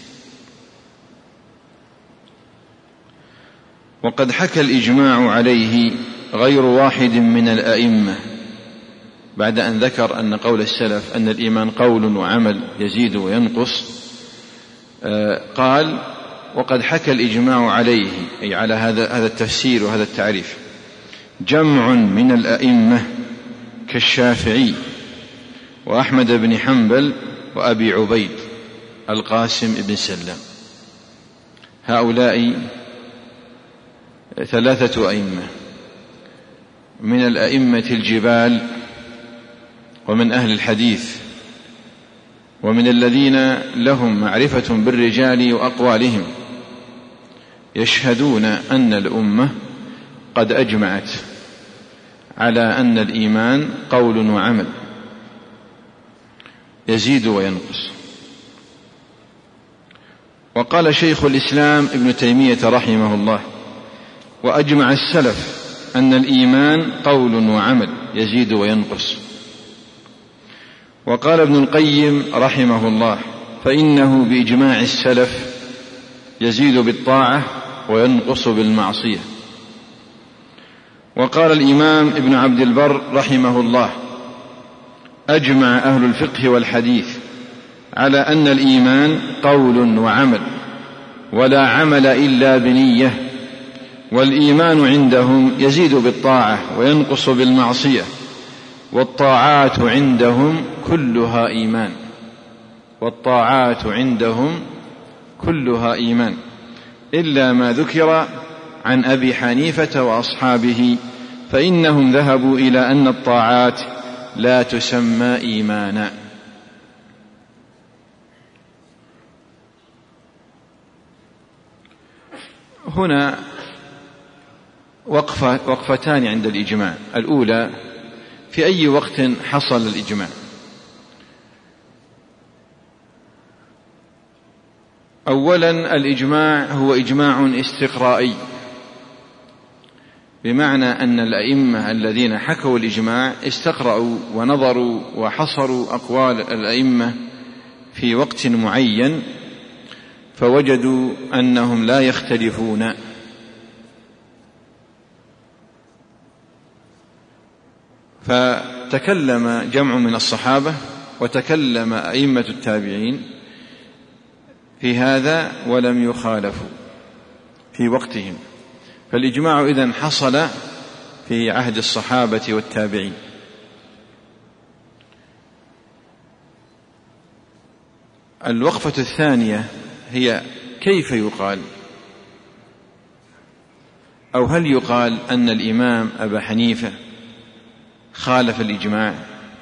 وقد حكى الإجماع عليه غير واحد من الأئمة، بعد أن ذكر أن قول السلف أن الإيمان قول وعمل يزيد وينقص، قال: وقد حكى الإجماع عليه، أي على هذا التفسير وهذا التعريف، جمع من الأئمة كالشافعي وأحمد بن حنبل وأبي عبيد القاسم بن سلام. هؤلاء 3 أئمة من الأئمة الجبال، ومن أهل الحديث، ومن الذين لهم معرفة بالرجال وأقوالهم، يشهدون أن الأمة قد أجمعت على أن الإيمان قول وعمل يزيد وينقص. وقال شيخ الإسلام ابن تيمية رحمه الله: وأجمع السلف أن الإيمان قول وعمل يزيد وينقص. وقال ابن القيم رحمه الله: فإنه بإجماع السلف يزيد بالطاعة وينقص بالمعصية. وقال الإمام ابن عبد البر رحمه الله: أجمع أهل الفقه والحديث على أن الإيمان قول وعمل، ولا عمل إلا بنية، والإيمان عندهم يزيد بالطاعة وينقص بالمعصية، والطاعات عندهم كلها إيمان، والطاعات عندهم كلها إيمان، إلا ما ذكر عن أبي حنيفة وأصحابه، فإنهم ذهبوا إلى أن الطاعات لا تسمى إيمانا. هنا وقفتان عند الإجماع. الأولى: في أي وقت حصل الإجماع؟ أولا، الإجماع هو إجماع استقرائي، بمعنى أن الأئمة الذين حكوا الإجماع استقرأوا ونظروا وحصروا أقوال الأئمة في وقت معين، فوجدوا أنهم لا يختلفون، فتكلم جمع من الصحابة وتكلم أئمة التابعين في هذا ولم يخالفوا في وقتهم، فالإجماع إذن حصل في عهد الصحابة والتابعين. الوقفة الثانية هي: كيف يقال، أو هل يقال أن الإمام أبا حنيفة خالف الإجماع؟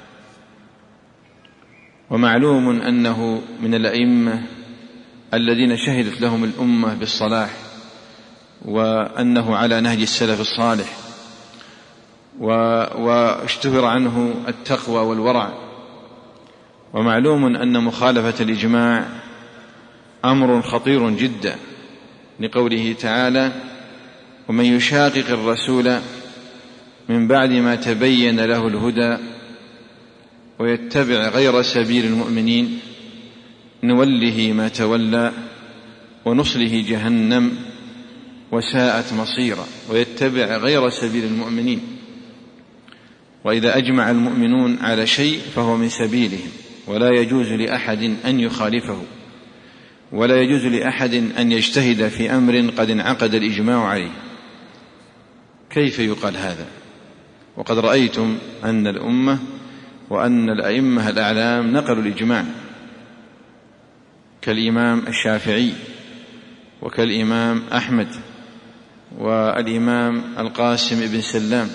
ومعلوم أنه من الأئمة الذين شهدت لهم الأمة بالصلاح، وأنه على نهج السلف الصالح، واشتهر عنه التقوى والورع. ومعلوم أن مخالفة الإجماع أمر خطير جدا، لقوله تعالى: ومن يشاقق الرسول من بعد ما تبين له الهدى ويتبع غير سبيل المؤمنين نوله ما تولى ونصله جهنم وساءت مصيرا. ويتبع غير سبيل المؤمنين، وإذا أجمع المؤمنون على شيء فهو من سبيلهم، ولا يجوز لأحد أن يخالفه، ولا يجوز لأحد أن يجتهد في أمر قد انعقد الإجماع عليه. كيف يقال هذا وقد رأيتم أن الأمة وأن الأئمة الأعلام نقلوا الإجماع، كالإمام الشافعي وكالإمام أحمد والإمام القاسم بن سلام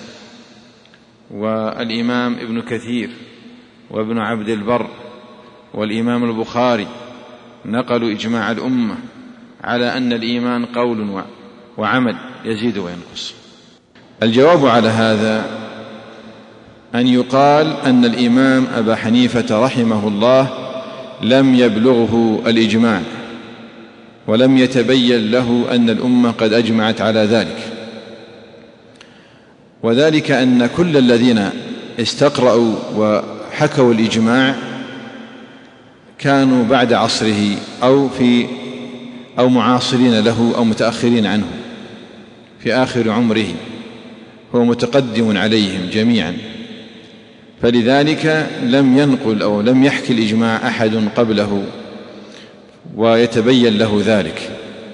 والإمام ابن كثير وابن عبد البر والإمام البخاري، نقلوا إجماع الأمة على أن الإيمان قول وعمل يزيد وينقص. الجواب على هذا أن يقال أن الإمام أبا حنيفة رحمه الله لم يبلغه الإجماع، ولم يتبين له أن الأمة قد أجمعت على ذلك، وذلك أن كل الذين استقرأوا وحكوا الإجماع كانوا بعد عصره أو معاصرين له أو متأخرين عنه في آخر عمره، هو متقدم عليهم جميعا، فلذلك لم ينقل أو لم يحكي الإجماع أحد قبله ويتبين له ذلك.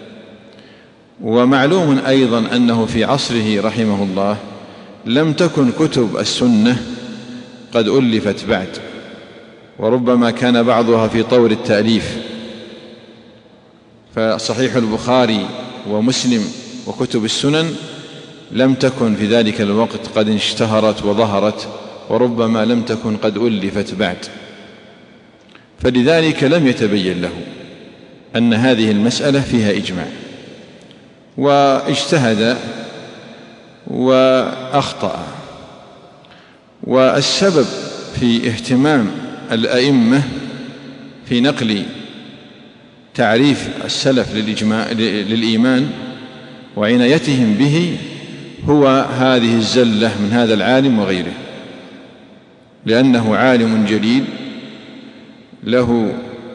ومعلوم أيضا أنه في عصره رحمه الله لم تكن كتب السنة قد ألفت بعد، وربما كان بعضها في طور التأليف، فصحيح البخاري ومسلم وكتب السنن لم تكن في ذلك الوقت قد اشتهرت وظهرت، وربما لم تكن قد ألفت بعد، فلذلك لم يتبين له أن هذه المسألة فيها إجماع، واجتهد وأخطأ. والسبب في اهتمام الأئمة في نقل تعريف السلف للإيمان وعنايتهم به هو هذه الزلة من هذا العالم وغيره، لأنه عالم جليل له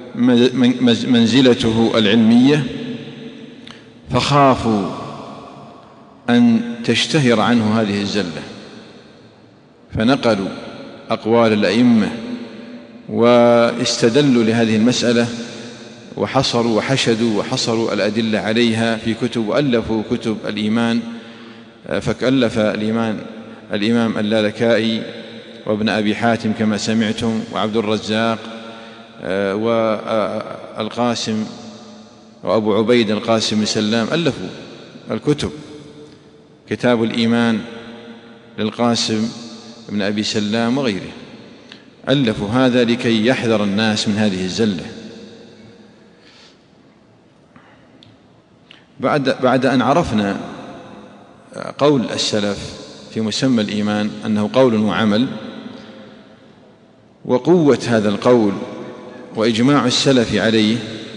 منزلته العلمية، فخافوا أن تشتهر عنه هذه الزلة، فنقلوا أقوال الأئمة واستدلوا لهذه المسألة وحصروا وحشدوا وحصروا الأدلة عليها في كتب، وألفوا كتب الإيمان، فكألف الإمام اللالكائي وابن أبي حاتم كما سمعتم وعبد الرزاق والقاسم وأبو عبيد القاسم بن سلام، ألفوا الكتب، كتاب الإيمان للقاسم بن أبي سلام وغيره، ألفوا هذا لكي يحذر الناس من هذه الزلة. بعد أن عرفنا قول السلف في مسمى الإيمان أنه قول وعمل، وقوة هذا القول وإجماع السلف عليه،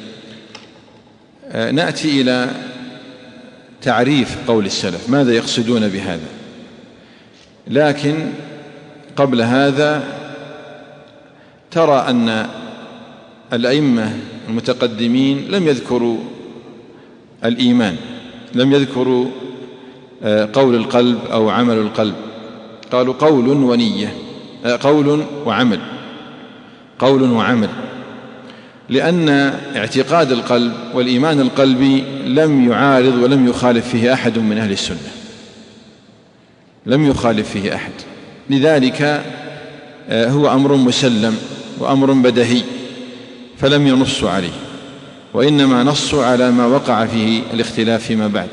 نأتي إلى تعريف قول السلف، ماذا يقصدون بهذا. لكن قبل هذا ترى أن الأئمة المتقدمين لم يذكروا الإيمان، لم يذكروا قول القلب أو عمل القلب، قالوا قول ونية، قول وعمل، قول وعمل، لأن اعتقاد القلب والإيمان القلبي لم يعارض ولم يخالف فيه أحد من أهل السنة، لم يخالف فيه أحد، لذلك هو أمر مسلم وأمر بدهي، فلم ينصوا عليه، وإنما نصوا على ما وقع فيه الاختلاف فيما بعد.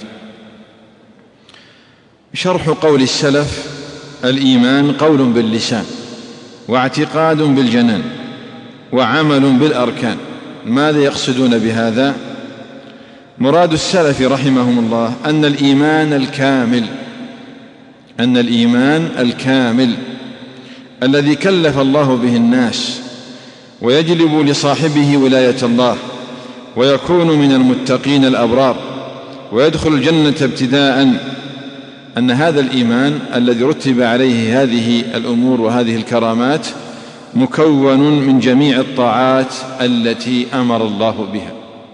شرح قول السلف: الإيمان قول باللسان واعتقاد بالجنان وعمل بالأركان. ماذا يقصدون بهذا؟ مراد السلف رحمهم الله أن الإيمان الكامل أن الإيمان الكامل الذي كلف الله به الناس ويجلب لصاحبه ولاية الله ويكون من المتقين الأبرار ويدخل الجنة ابتداء، أن هذا الإيمان الذي رتب عليه هذه الأمور وهذه الكرامات مكون من جميع الطاعات التي أمر الله بها،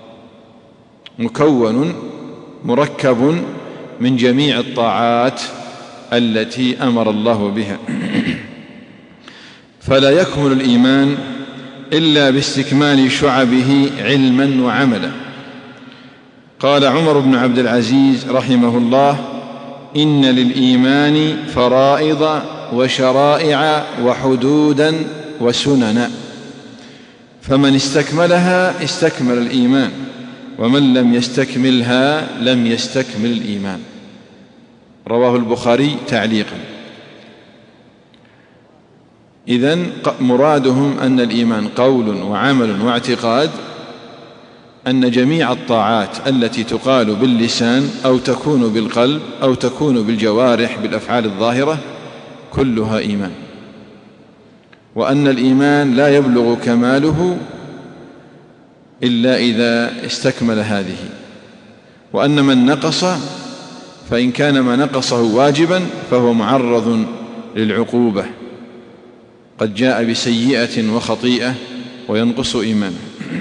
مركب من جميع الطاعات التي أمر الله بها. فلا يكمل الإيمان إلا باستكمال شعبه علما وعملا. قال عمر بن عبد العزيز رحمه الله: إن للإيمان فرائض وشرائع وحدودا وسننا، فمن استكملها استكمل الإيمان، ومن لم يستكملها لم يستكمل الإيمان. رواه البخاري تعليقا. إذن مرادهم أن الإيمان قول وعمل واعتقاد، أن جميع الطاعات التي تقال باللسان أو تكون بالقلب أو تكون بالجوارح بالأفعال الظاهرة كلها إيمان، وأن الإيمان لا يبلغ كماله إلا إذا استكمل هذه، وأن من نقص فإن كان ما نقصه واجبا فهو معرض للعقوبة، قد جاء بسيئة وخطيئة وينقص إيمانه.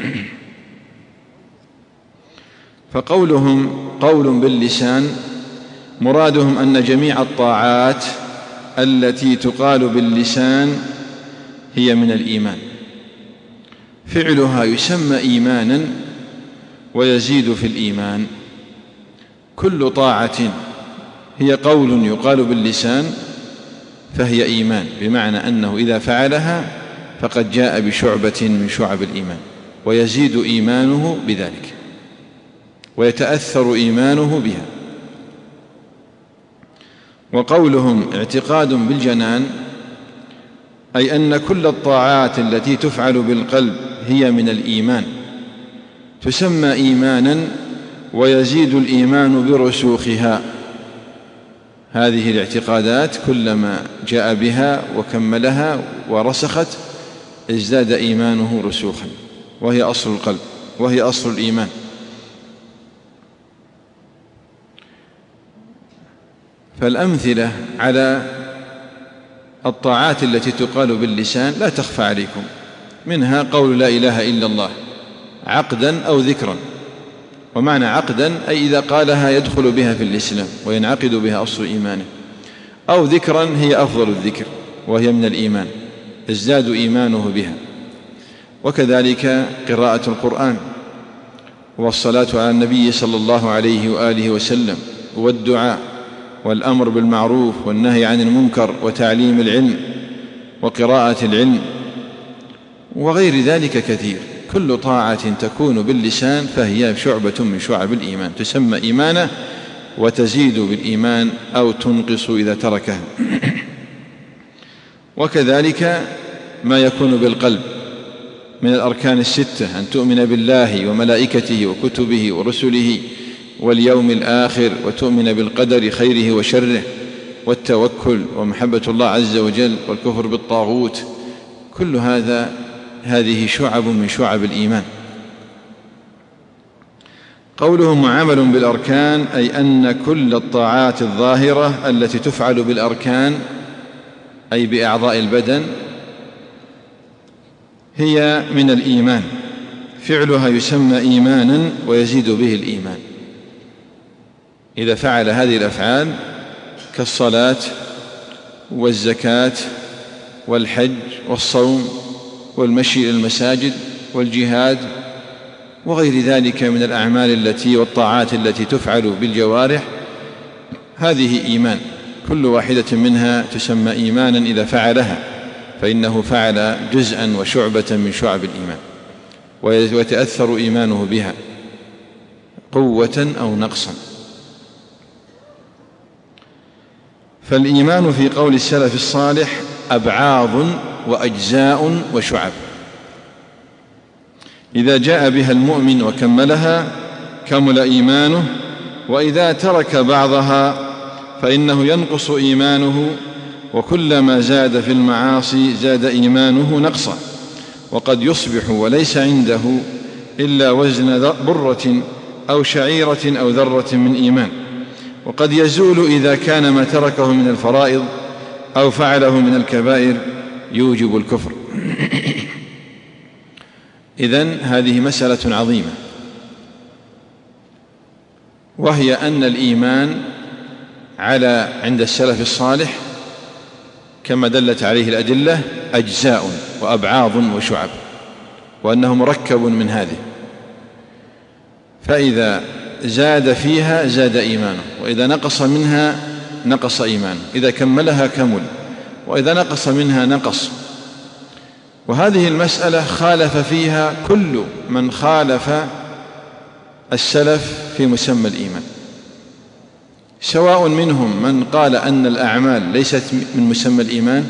فقولهم قول باللسان مرادهم أن جميع الطاعات التي تقال باللسان هي من الإيمان، فعلها يسمى إيمانا ويزيد في الإيمان. كل طاعة هي قول يقال باللسان فهي إيمان، بمعنى أنه إذا فعلها فقد جاء بشعبة من شعب الإيمان، ويزيد إيمانه بذلك ويتأثر إيمانه بها. وقولهم اعتقاد بالجنان أي أن كل الطاعات التي تفعل بالقلب هي من الإيمان، تسمى إيمانا ويزيد الإيمان برسوخها. هذه الاعتقادات كلما جاء بها وكملها ورسخت ازداد إيمانه رسوخا، وهي أصل القلب وهي أصل الإيمان. فالأمثلة على الطاعات التي تقال باللسان لا تخفى عليكم، منها قول لا إله إلا الله عقدا أو ذكرا. ومعنى عقدا أي إذا قالها يدخل بها في الإسلام وينعقد بها أصل إيمانه، أو ذكرا هي أفضل الذكر وهي من الإيمان ازداد إيمانه بها. وكذلك قراءة القرآن والصلاة على النبي صلى الله عليه وآله وسلم والدعاء والأمر بالمعروف والنهي عن المنكر وتعليم العلم وقراءة العلم وغير ذلك كثير. كل طاعة تكون باللسان فهي شعبة من شعب الإيمان، تسمى إيمانا وتزيد بالإيمان أو تنقص إذا تركها. وكذلك ما يكون بالقلب من الأركان الستة، أن تؤمن بالله وملائكته وكتبه ورسله واليوم الآخر، وتؤمن بالقدر خيره وشره، والتوكل ومحبة الله عز وجل، والكفر بالطاغوت. كل هذه شعب من شعب الإيمان. قولهم عمل بالأركان أي أن كل الطاعات الظاهرة التي تفعل بالأركان أي بأعضاء البدن هي من الإيمان، فعلها يسمى إيمانا ويزيد به الإيمان. إذا فعل هذه الأفعال كالصلاة والزكاة والحج والصوم والمشي إلى المساجد والجهاد وغير ذلك من الأعمال والطاعات التي تفعل بالجوارح، هذه إيمان، كل واحدة منها تسمى إيمانا إذا فعلها، فإنه فعل جزءا وشعبة من شعب الإيمان ويتأثر إيمانه بها قوة أو نقصا. فالإيمان في قول السلف الصالح أبعاض وأجزاء وشعب، إذا جاء بها المؤمن وكملها كمل إيمانه، وإذا ترك بعضها فإنه ينقص إيمانه، وكلما زاد في المعاصي زاد إيمانه نقصا، وقد يصبح وليس عنده إلا وزن برة أو شعيرة أو ذرة من إيمان، وقد يزول إذا كان ما تركه من الفرائض أو فعله من الكبائر يوجب الكفر. إذن هذه مسألة عظيمة، وهي أن الإيمان عند السلف الصالح كما دلت عليه الأدلة أجزاء وأبعاض وشعب، وأنه مركب من هذه، فإذا زاد فيها زاد إيمانه، وإذا نقص منها نقص إيمانه، إذا كملها كمل، وإذا نقص منها نقص. وهذه المسألة خالف فيها كل من خالف السلف في مسمى الإيمان، سواء منهم من قال أن الأعمال ليست من مسمى الإيمان،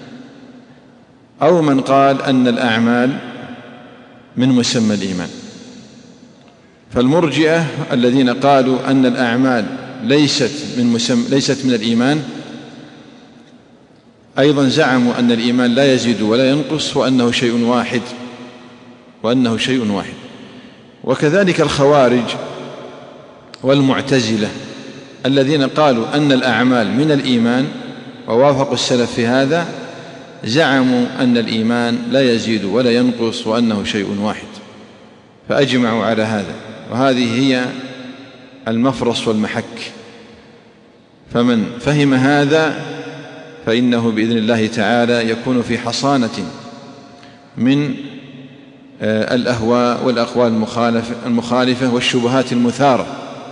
أو من قال أن الأعمال من مسمى الإيمان. فالمرجئة الذين قالوا أن الأعمال ليست من الإيمان أيضا زعموا أن الإيمان لا يزيد ولا ينقص، وأنه شيء واحد. وكذلك الخوارج والمعتزلة الذين قالوا أن الأعمال من الإيمان ووافقوا السلف في هذا، زعموا أن الإيمان لا يزيد ولا ينقص، وأنه شيء واحد، فأجمعوا على هذا. وهذه هي المفرص والمحك، فمن فهم هذا فإنه بإذن الله تعالى يكون في حصانة من الأهواء والأقوال المخالفة والشبهات المثارة.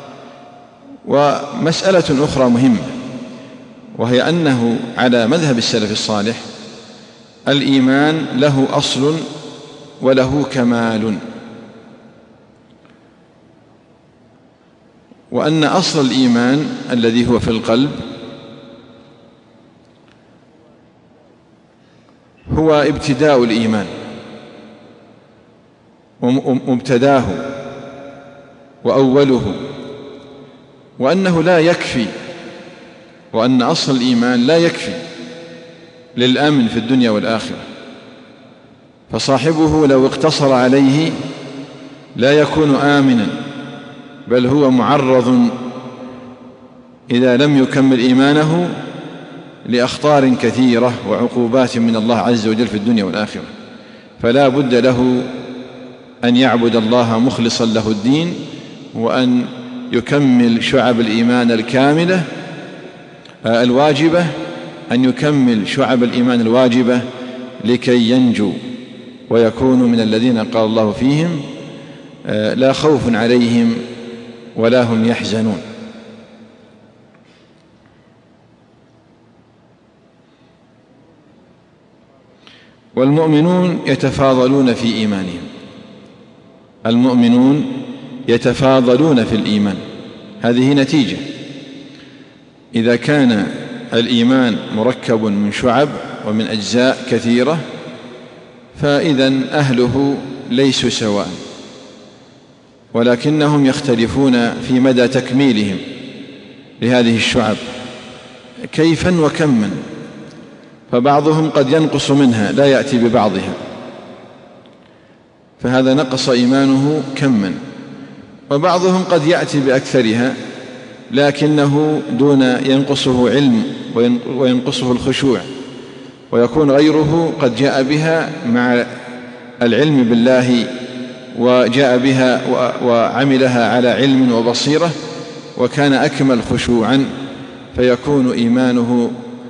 ومسألة أخرى مهمة، وهي أنه على مذهب السلف الصالح الإيمان له أصل وله كمال، وأن أصل الإيمان الذي هو في القلب هو ابتداء الإيمان ومبتداه وأوله، وأنه لا يكفي، وأن أصل الإيمان لا يكفي للأمن في الدنيا والآخرة، فصاحبه لو اقتصر عليه لا يكون آمنا، بل هو معرض إذا لم يكمل إيمانه لأخطار كثيرة وعقوبات من الله عز وجل في الدنيا والآخرة. فلا بد له أن يعبد الله مخلصا له الدين، وأن يكمل شعب الإيمان الكاملة الواجبة، أن يكمل شعب الإيمان الواجبة لكي ينجو ويكون من الذين قال الله فيهم لا خوف عليهم ولا هم يحزنون. والمؤمنون يتفاضلون في إيمانهم، المؤمنون يتفاضلون في الإيمان. هذه نتيجة، إذا كان الإيمان مركب من شعب ومن أجزاء كثيرة، فإذن أهله ليسوا سواء، ولكنهم يختلفون في مدى تكميلهم لهذه الشعب كيفا وكما، فبعضهم قد ينقص منها لا يأتي ببعضها، فهذا نقص إيمانه كما، وبعضهم قد يأتي بأكثرها لكنه دون ينقصه علم وينقصه الخشوع، ويكون غيره قد جاء بها مع العلم بالله وجاء بها وعملها على علم وبصيرة، وكان أكمل خشوعا، فيكون إيمانه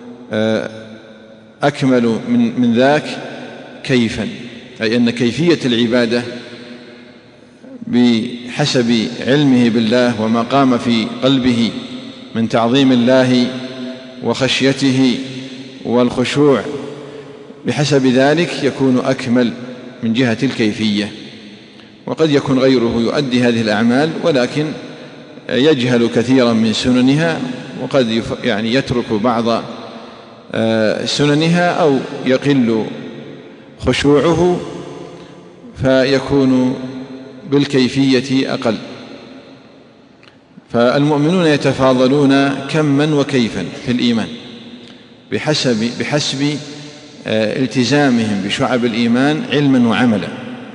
أكمل من ذاك كيفا، أي أن كيفية العبادة بحسب علمه بالله وما قام في قلبه من تعظيم الله وخشيته والخشوع، بحسب ذلك يكون أكمل من جهة الكيفية. وقد يكون غيره يؤدي هذه الأعمال ولكن يجهل كثيرا من سننها، وقد يترك بعض سننها أو يقل خشوعه، فيكون بالكيفية أقل. فالمؤمنون يتفاضلون كما وكيفا في الإيمان بحسب التزامهم بشعب الإيمان علما وعملا.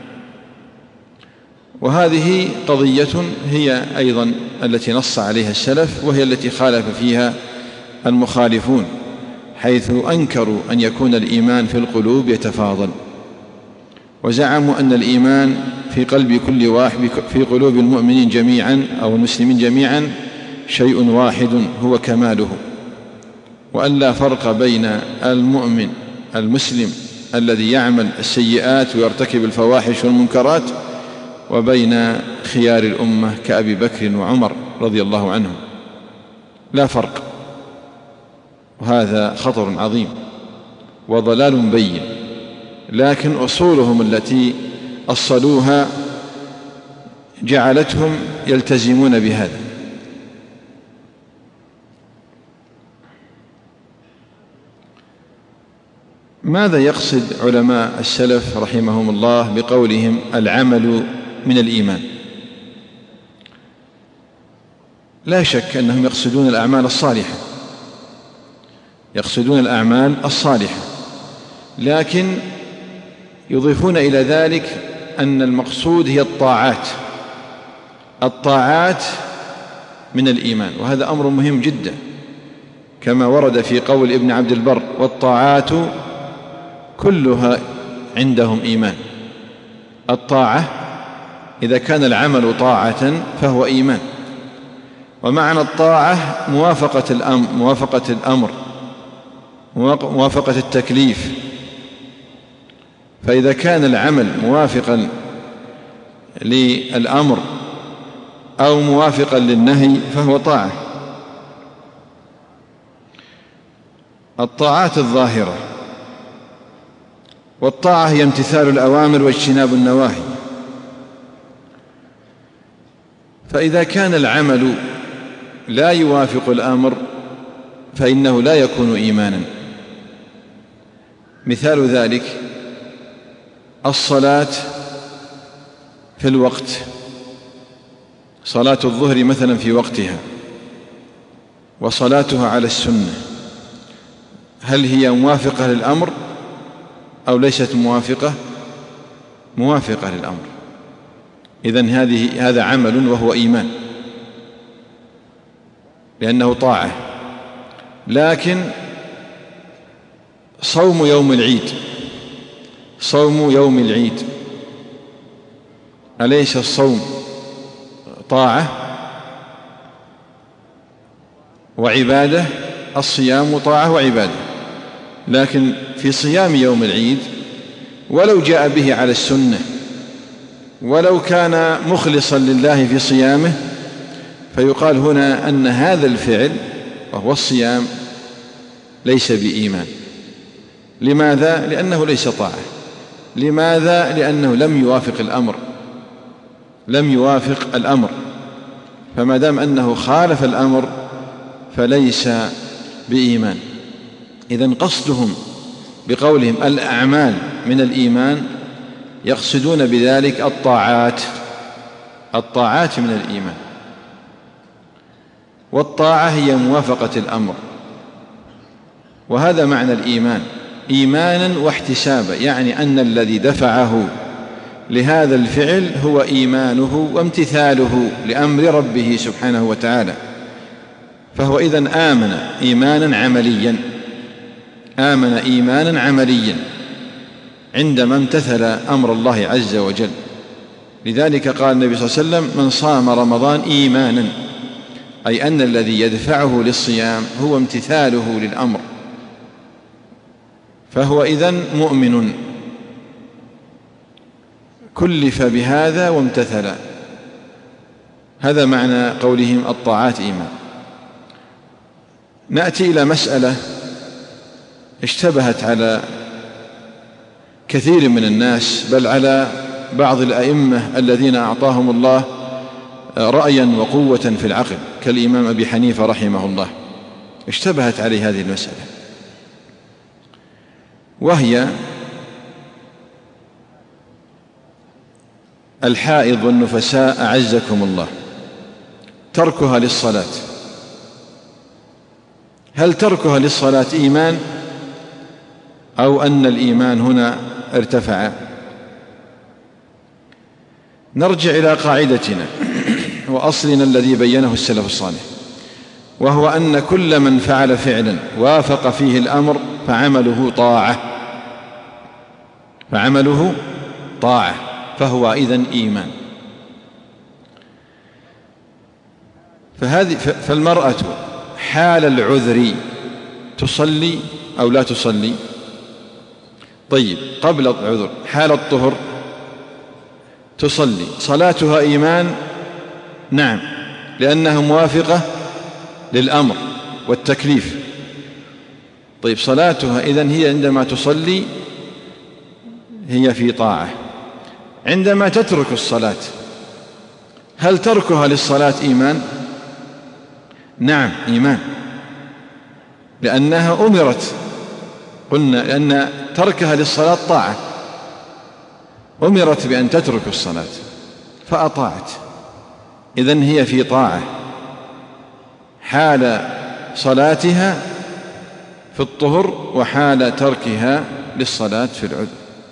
وهذه قضية هي أيضا التي نص عليها السلف، وهي التي خالف فيها المخالفون، حيث أنكروا أن يكون الإيمان في القلوب يتفاضل، وزعموا أن الإيمان في قلب كل واحد، في قلوب المؤمنين جميعا أو المسلمين جميعا شيء واحد هو كماله، وأن لا فرق بين المؤمن المسلم الذي يعمل السيئات ويرتكب الفواحش والمنكرات وبين خيار الأمة كأبي بكر وعمر رضي الله عنهم، لا فرق. وهذا خطر عظيم وضلال بين، لكن أصولهم التي أصلوها جعلتهم يلتزمون بهذا. ماذا يقصد علماء السلف رحمهم الله بقولهم العمل من الإيمان؟ لا شك أنهم يقصدون الأعمال الصالحة، يقصدون الأعمال الصالحة، لكن يضيفون إلى ذلك أن المقصود هي الطاعات من الإيمان، وهذا أمر مهم جدا، كما ورد في قول ابن عبد البر: والطاعات كلها عندهم إيمان. الطاعة إذا كان العمل طاعة فهو إيمان، ومعنى الطاعة موافقة الأمر، موافقة التكليف. فإذا كان العمل موافقا للأمر أو موافقا للنهي فهو طاعة. الطاعات الظاهرة، والطاعة هي امتثال الأوامر واجتناب النواهي. فإذا كان العمل لا يوافق الأمر فإنه لا يكون إيمانا. مثال ذلك الصلاة في الوقت، صلاة الظهر مثلا في وقتها وصلاتها على السنة، هل هي موافقة للأمر أو ليست موافقة؟ موافقة للأمر. إذن هذا عمل وهو إيمان لأنه طاعة. لكن صوم يوم العيد أليس الصوم طاعة وعبادة؟ الصيام طاعة وعبادة، لكن في صيام يوم العيد ولو جاء به على السنة ولو كان مخلصا لله في صيامه فيقال هنا أن هذا الفعل وهو الصيام ليس بإيمان. لماذا؟ لأنه ليس طاعة. لماذا؟ لأنه لم يوافق الأمر، فما دام أنه خالف الأمر فليس بإيمان. إذن قصدهم بقولهم الأعمال من الإيمان يقصدون بذلك الطاعات من الإيمان، والطاعة هي موافقة الأمر، وهذا معنى الإيمان إيمانا واحتسابا، يعني أن الذي دفعه لهذا الفعل هو إيمانه وامتثاله لأمر ربه سبحانه وتعالى، فهو إذن آمن إيمانا عمليا عندما امتثل أمر الله عز وجل. لذلك قال النبي صلى الله عليه وسلم: من صام رمضان إيمانا، أي أن الذي يدفعه للصيام هو امتثاله للأمر، فهو إذن مؤمن كلف بهذا وامتثل. هذا معنى قولهم الطاعات إيمان. نأتي إلى مسألة اشتبهت على كثير من الناس، بل على بعض الأئمة الذين أعطاهم الله رأيا وقوة في العقل كالإمام أبي حنيفة رحمه الله. اشتبهت عليه هذه المسألة، وهي الحائض والنفساء أعزكم الله تركها للصلاة، هل تركها للصلاة إيمان أو أن الإيمان هنا ارتفع؟ نرجع إلى قاعدتنا وأصلنا الذي بينه السلف الصالح، وهو أن كل من فعل فعلا وافق فيه الأمر فعمله طاعة فهو إذن إيمان. فالمرأة حال العذر تصلي أو لا تصلي؟ طيب، قبل العذر حال الطهر تصلي، صلاتها إيمان؟ نعم، لأنها موافقة للأمر والتكليف. طيب، صلاتها إذن هي عندما تصلي هي في طاعة. عندما تترك الصلاة هل تركها للصلاة إيمان؟ نعم، إيمان، لأنها أمرت، قلنا لأن تركها للصلاة طاعة، أمرت بأن تترك الصلاة فأطاعت، إذن هي في طاعة حال صلاتها في الطهر وحال تركها للصلاة في العذر.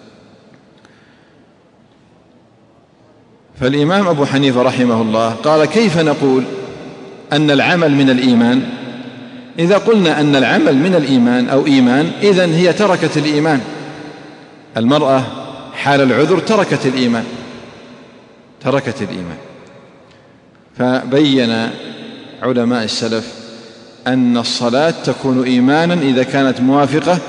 فالإمام أبو حنيفة رحمه الله قال: كيف نقول أن العمل من الإيمان؟ إذا قلنا أن العمل من الإيمان أو إيمان، إذن هي تركت الإيمان. المرأة حال العذر تركت الإيمان. فبين علماء السلف أن الصلاة تكون إيمانا إذا كانت موافقة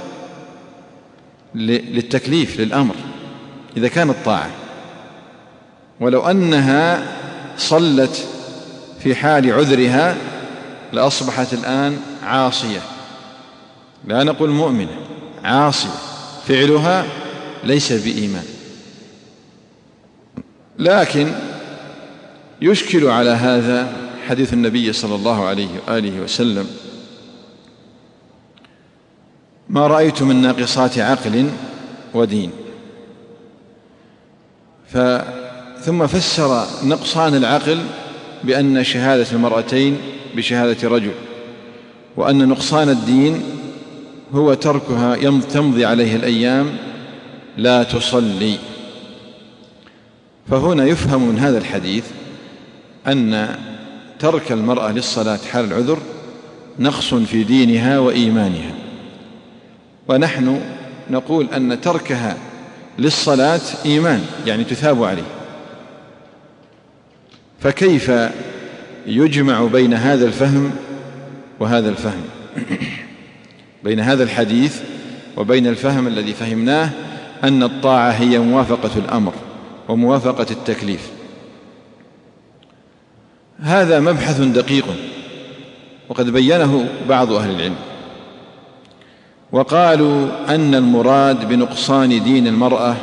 للتكليف للأمر، إذا كانت طاعة. ولو أنها صلت في حال عذرها لأصبحت الآن عاصية، لا نقول مؤمنة، عاصية، فعلها ليس بإيمان. لكن يشكل على هذا حديث النبي صلى الله عليه وآله وسلم: ما رأيت من ناقصات عقل ودين. ثم فسر نقصان العقل بأن شهادة المرأتين بشهادة رجل، وأن نقصان الدين هو تركها تمضي عليه الأيام لا تصلي. فهنا يفهم من هذا الحديث أن ترك المرأة للصلاة حال العذر نقص في دينها وإيمانها، ونحن نقول أن تركها للصلاة إيمان، يعني تثاب عليه. فكيف يجمع بين هذا الفهم وهذا الفهم، بين هذا الحديث وبين الفهم الذي فهمناه أن الطاعة هي موافقة الأمر وموافقة التكليف؟ هذا مبحث دقيق وقد بينه بعض أهل العلم، وقالوا أن المراد بنقصان دين المرأة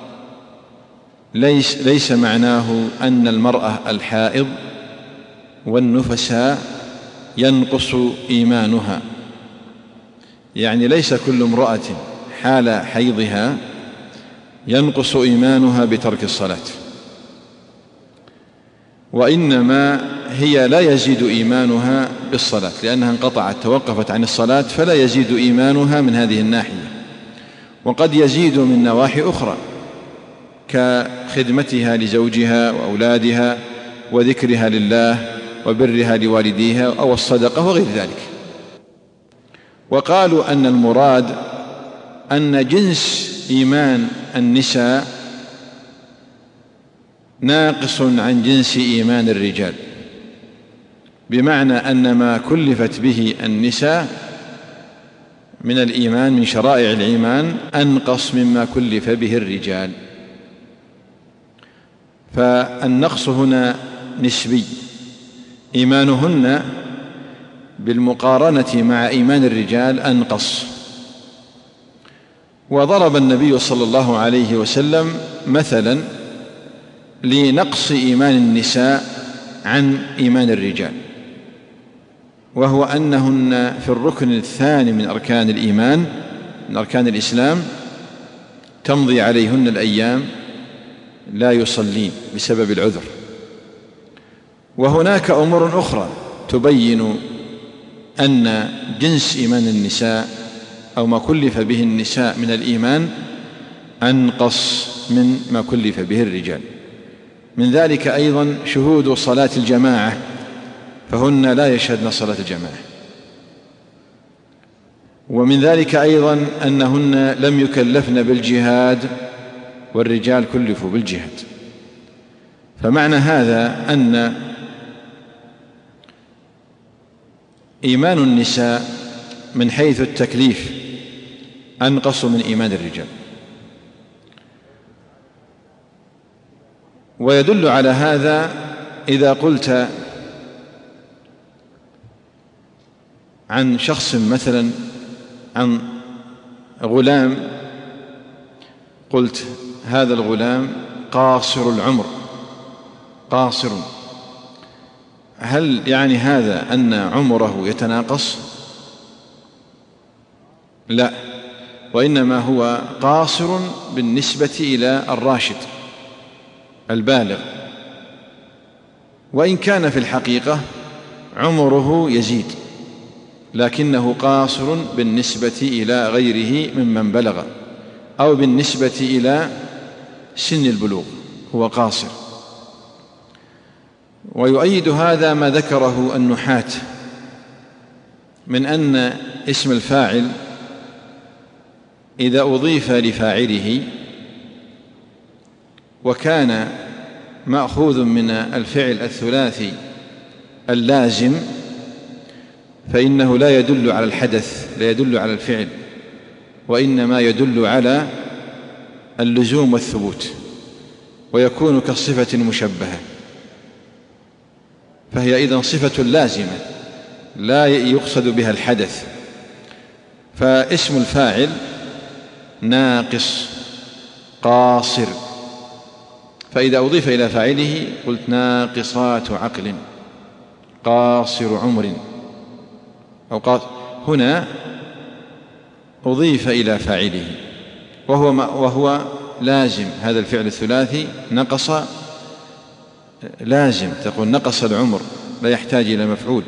ليس معناه أن المرأة الحائض والنفساء ينقص إيمانها، يعني ليس كل امرأة حال حيضها ينقص إيمانها بترك الصلاة، وإنما هي لا يزيد إيمانها بالصلاة لأنها انقطعت، توقفت عن الصلاة، فلا يزيد إيمانها من هذه الناحية. وقد يزيد من نواحي أخرى كخدمتها لزوجها وأولادها وذكرها لله وبرها لوالديها أو الصدقة وغير ذلك. وقالوا أن المراد أن جنس إيمان النساء ناقص عن جنس إيمان الرجال، بمعنى أن ما كلفت به النساء من الإيمان من شرائع الإيمان أنقص مما كلف به الرجال. فالنقص هنا نسبي، إيمانهن بالمقارنة مع إيمان الرجال أنقص. وضرب النبي صلى الله عليه وسلم مثلا لنقص إيمان النساء عن إيمان الرجال، وهو أنهن في الركن الثاني من أركان الإيمان، من أركان الإسلام، تمضي عليهن الأيام لا يصلين بسبب العذر. وهناك أمور أخرى تبين أن جنس إيمان النساء أو ما كلف به النساء من الإيمان أنقص من ما كلف به الرجال. من ذلك أيضا شهود صلاة الجماعة، فهن لا يشهدن صلاة الجماعة. ومن ذلك أيضا أنهن لم يكلفن بالجهاد والرجال كلفوا بالجهاد. فمعنى هذا أن إيمان النساء من حيث التكليف أنقص من إيمان الرجال. ويدل على هذا إذا قلت عن شخص مثلا، عن غلام، قلت هذا الغلام قاصر العمر، قاصر، هل يعني هذا أن عمره يتناقص؟ لا، وإنما هو قاصر بالنسبة إلى الراشد البالغ، وإن كان في الحقيقة عمره يزيد، لكنه قاصر بالنسبة إلى غيره ممن بلغ، أو بالنسبة إلى سن البلوغ هو قاصر. ويؤيد هذا ما ذكره النحاة من أن اسم الفاعل إذا أضيف لفاعله وكان مأخوذ من الفعل الثلاثي اللازم فإنه لا يدل على الحدث، لا يدل على الفعل، وإنما يدل على اللزوم والثبوت، ويكون كالصفة المشبهة، فهي إذن صفة لازمة لا يقصد بها الحدث. فاسم الفاعل ناقص قاصر، فإذا أضيف إلى فاعله قلت ناقصات عقل، قاصر عمر، أو هنا أضيف إلى فاعله وهو لازم. هذا الفعل الثلاثي نقص لازم، تقول نقص العمر، لا يحتاج إلى مفعول.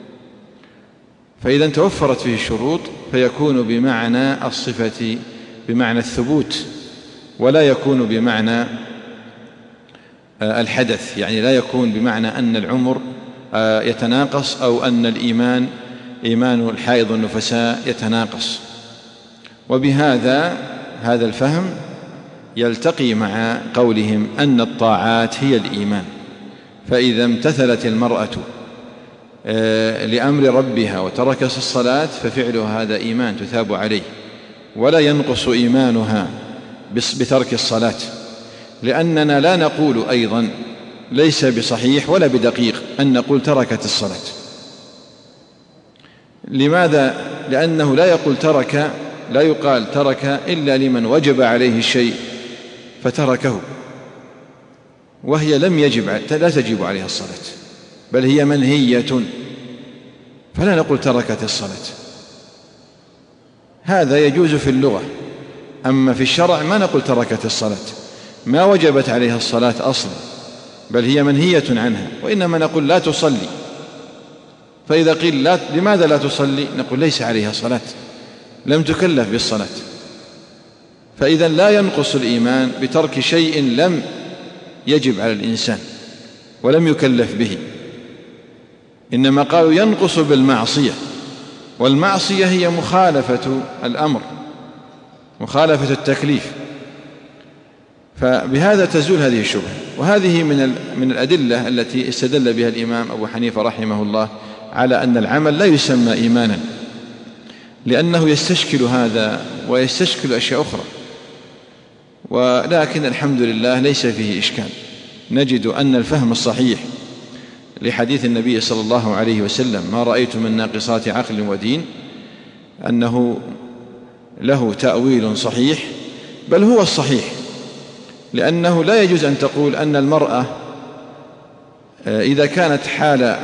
فإذا توفرت فيه الشروط فيكون بمعنى الصفة، بمعنى الثبوت، ولا يكون بمعنى الحدث، يعني لا يكون بمعنى أن العمر يتناقص أو أن إيمان الحائض والنفساء يتناقص. وبهذا هذا الفهم يلتقي مع قولهم أن الطاعات هي الإيمان، فإذا امتثلت المرأة لأمر ربها وتركت الصلاة ففعلها هذا إيمان تثاب عليه، ولا ينقص إيمانها بترك الصلاة، لأننا لا نقول أيضا ليس بصحيح ولا بدقيق أن نقول تركت الصلاة. لماذا؟ لأنه لا يقال ترك إلا لمن وجب عليه الشيء فتركه، وهي لا تجب عليها الصلاة، بل هي منهية، فلا نقول تركت الصلاة. هذا يجوز في اللغة، أما في الشرع ما نقول تركت الصلاة، ما وجبت عليها الصلاة أصلا، بل هي منهية عنها، وإنما نقول لا تصلي. فإذا قيل لماذا لا تصلي؟ نقول ليس عليها صلاة، لم تكلف بالصلاة. فإذا لا ينقص الإيمان بترك شيء لم يجب على الإنسان ولم يكلف به، إنما قالوا ينقص بالمعصية، والمعصية هي مخالفة الأمر، مخالفة التكليف. فبهذا تزول هذه الشبهة. وهذه من الأدلة التي استدل بها الإمام أبو حنيفة رحمه الله على أن العمل لا يسمى إيمانا، لأنه يستشكل هذا ويستشكل أشياء أخرى، ولكن الحمد لله ليس فيه إشكال. نجد أن الفهم الصحيح لحديث النبي صلى الله عليه وسلم ما رأيت من ناقصات عقل ودين أنه له تأويل صحيح، بل هو الصحيح، لأنه لا يجوز أن تقول أن المرأة إذا كانت حال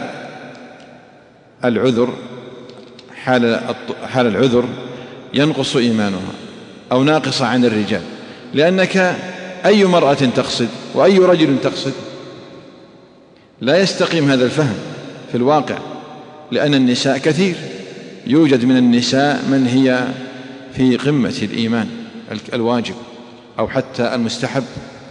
العذر ينقص إيمانها أو ناقص عن الرجال، لأنك أي مرأة تقصد وأي رجل تقصد؟ لا يستقيم هذا الفهم في الواقع، لأن النساء كثير، يوجد من النساء من هي في قمة الإيمان الواجب أو حتى المستحب،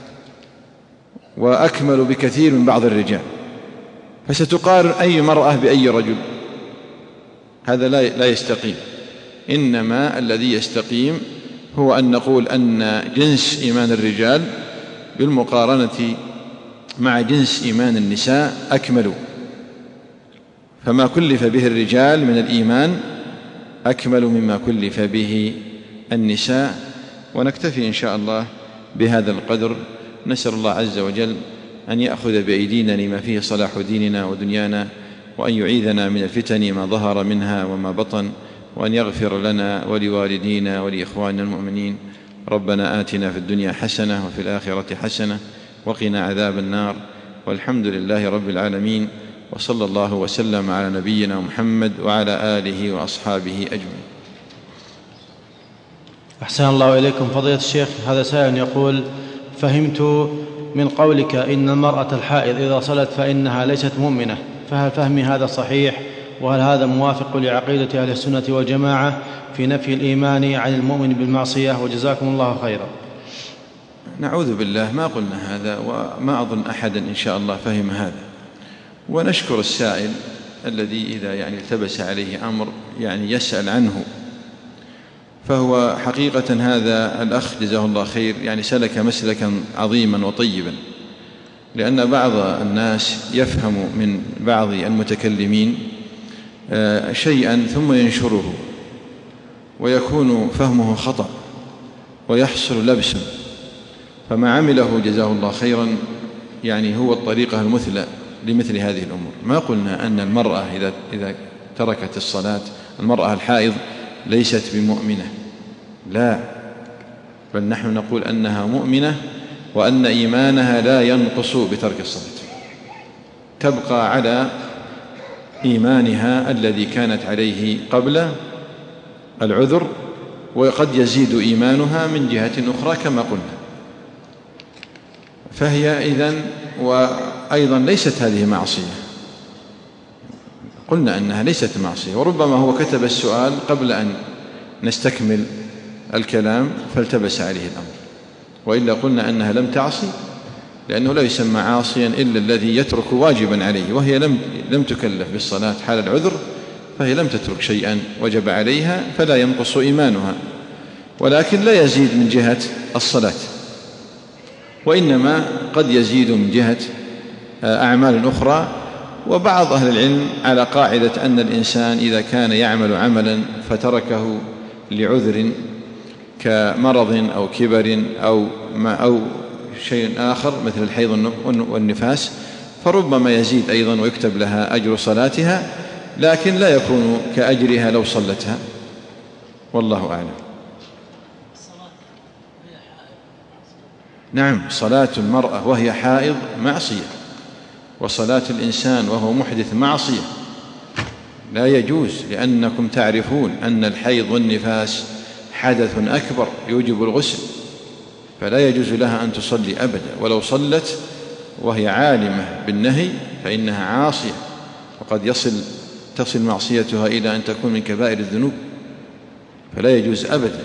وأكمل بكثير من بعض الرجال، فستقارن أي مرأة بأي رجل؟ هذا لا يستقيم. إنما الذي يستقيم هو أن نقول أن جنس إيمان الرجال بالمقارنة مع جنس إيمان النساء أكمل، فما كلف به الرجال من الإيمان أكمل مما كلف به النساء. ونكتفي إن شاء الله بهذا القدر. نسأل الله عز وجل أن يأخذ بأيدينا لما فيه صلاح ديننا ودنيانا، وأن يعيذنا من الفتن ما ظهر منها وما بطن، وأن يغفر لنا ولوالدينا ولإخواننا المؤمنين. ربنا آتنا في الدنيا حسنة وفي الآخرة حسنة وقنا عذاب النار، والحمد لله رب العالمين، وصلى الله وسلم على نبينا محمد وعلى آله وأصحابه أجمعين. أحسن الله إليكم فضيلة الشيخ. هذا سائل يقول: فهمت من قولك إن المرأة الحائض إذا صلت فإنها ليست مؤمنة، فهل فهمي هذا صحيح؟ وهل هذا موافق لعقيدة أهل السنة والجماعة في نفي الإيمان عن المؤمن بالمعصية؟ وجزاكم الله خيرا. نعوذ بالله، ما قلنا هذا، وما أظن أحدا إن شاء الله فهم هذا. ونشكر السائل الذي إذا التبس عليه أمر يسأل عنه، فهو حقيقة هذا الأخ جزاه الله خير سلك مسلكا عظيما وطيبا، لأن بعض الناس يفهم من بعض المتكلمين شيئا ثم ينشره ويكون فهمه خطأ ويحصل لبس، فما عمله جزاه الله خيرا هو الطريقة المثلى لمثل هذه الأمور. ما قلنا أن المرأة إذا تركت الصلاة، المرأة الحائض ليست بمؤمنة، لا، بل نحن نقول أنها مؤمنة، وأن إيمانها لا ينقص بترك الصلاة، تبقى على إيمانها الذي كانت عليه قبل العذر، وقد يزيد إيمانها من جهة أخرى كما قلنا. فهي إذن وأيضا ليست هذه معصية، قلنا أنها ليست معصية، وربما هو كتب السؤال قبل أن نستكمل الكلام فالتبس عليه الأمر، وإلا قلنا أنها لم تعصي، لأنه لا يسمى عاصيا إلا الذي يترك واجبا عليه، وهي لم تكلف بالصلاة حال العذر، فهي لم تترك شيئا وجب عليها، فلا ينقص إيمانها، ولكن لا يزيد من جهة الصلاة، وإنما قد يزيد من جهة أعمال أخرى. وبعض أهل العلم على قاعدة أن الإنسان إذا كان يعمل عملا فتركه لعذر كمرض أو كبر أو شيء آخر مثل الحيض والنفاس، فربما يزيد أيضا ويكتب لها أجر صلاتها، لكن لا يكون كأجرها لو صلتها، والله أعلم. نعم، صلاة المرأة وهي حائض معصية، وصلاة الإنسان وهو محدث معصية، لا يجوز، لأنكم تعرفون أن الحيض والنفاس حدث أكبر يوجب الغسل، فلا يجوز لها أن تصلي أبدا، ولو صلت وهي عالمة بالنهي فإنها عاصية، وقد تصل معصيتها إلى أن تكون من كبائر الذنوب، فلا يجوز أبدا.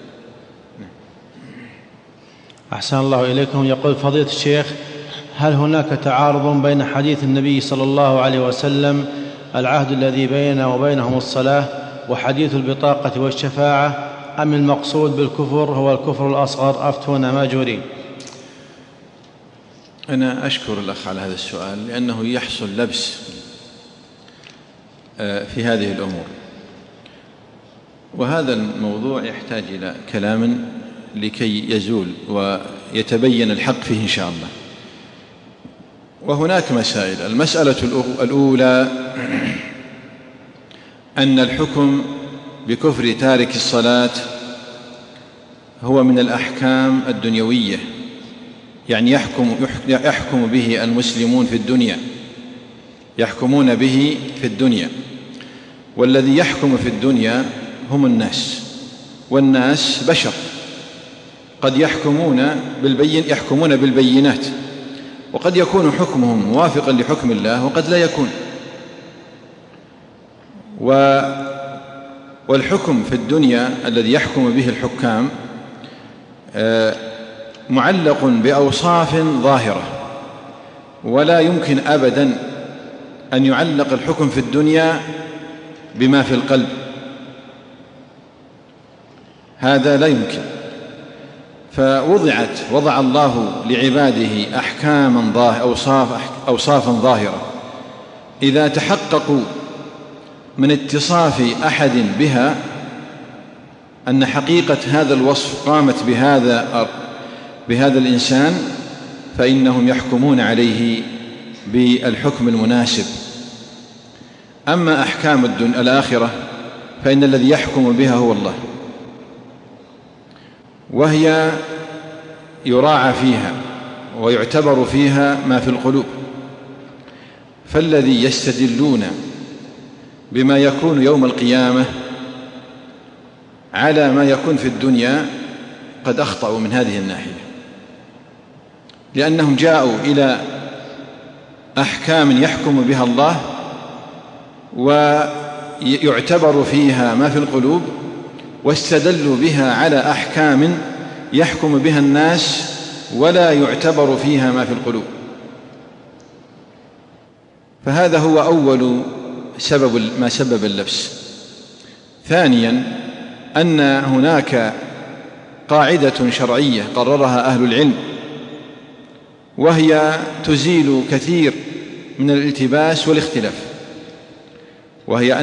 أحسن الله إليكم. يقول فضيلة الشيخ: هل هناك تعارض بين حديث النبي صلى الله عليه وسلم العهد الذي بيننا وبينهم الصلاة وحديث البطاقة والشفاعة، أم المقصود بالكفر هو الكفر الأصغر؟ أفتونا ماجورين. أنا أشكر الأخ على هذا السؤال، لأنه يحصل لبس في هذه الأمور، وهذا الموضوع يحتاج إلى كلام لكي يزول ويتبين الحق فيه إن شاء الله. وهناك مسائل. المسألة الأولى أن الحكم بكفر تارك الصلاة هو من الأحكام الدنيوية، يحكم به المسلمون في الدنيا، يحكمون به في الدنيا، والذي يحكم في الدنيا هم الناس، والناس بشر، قد يحكمون بالبينات، وقد يكون حكمهم موافقا لحكم الله وقد لا يكون. والحكم في الدنيا الذي يحكم به الحكام معلق بأوصاف ظاهرة، ولا يمكن أبدا أن يعلق الحكم في الدنيا بما في القلب، هذا لا يمكن. وضع الله لعباده أحكاما أوصافا ظاهرة، إذا تحققوا من اتصاف أحد بها أن حقيقة هذا الوصف قامت بهذا الإنسان، فإنهم يحكمون عليه بالحكم المناسب. أما أحكام الآخرة فإن الذي يحكم بها هو الله، وهي يراعى فيها ويعتبر فيها ما في القلوب. فالذي يستدلون بما يكون يوم القيامة على ما يكون في الدنيا قد أخطأوا من هذه الناحية، لأنهم جاءوا إلى أحكام يحكم بها الله ويعتبر فيها ما في القلوب، واستدلوا بها على أحكام يحكم بها الناس ولا يعتبر فيها ما في القلوب. فهذا هو أول ما سبب اللبس. ثانيا أن هناك قاعدة شرعية قررها أهل العلم، وهي تزيل كثير من الالتباس والاختلاف، وهي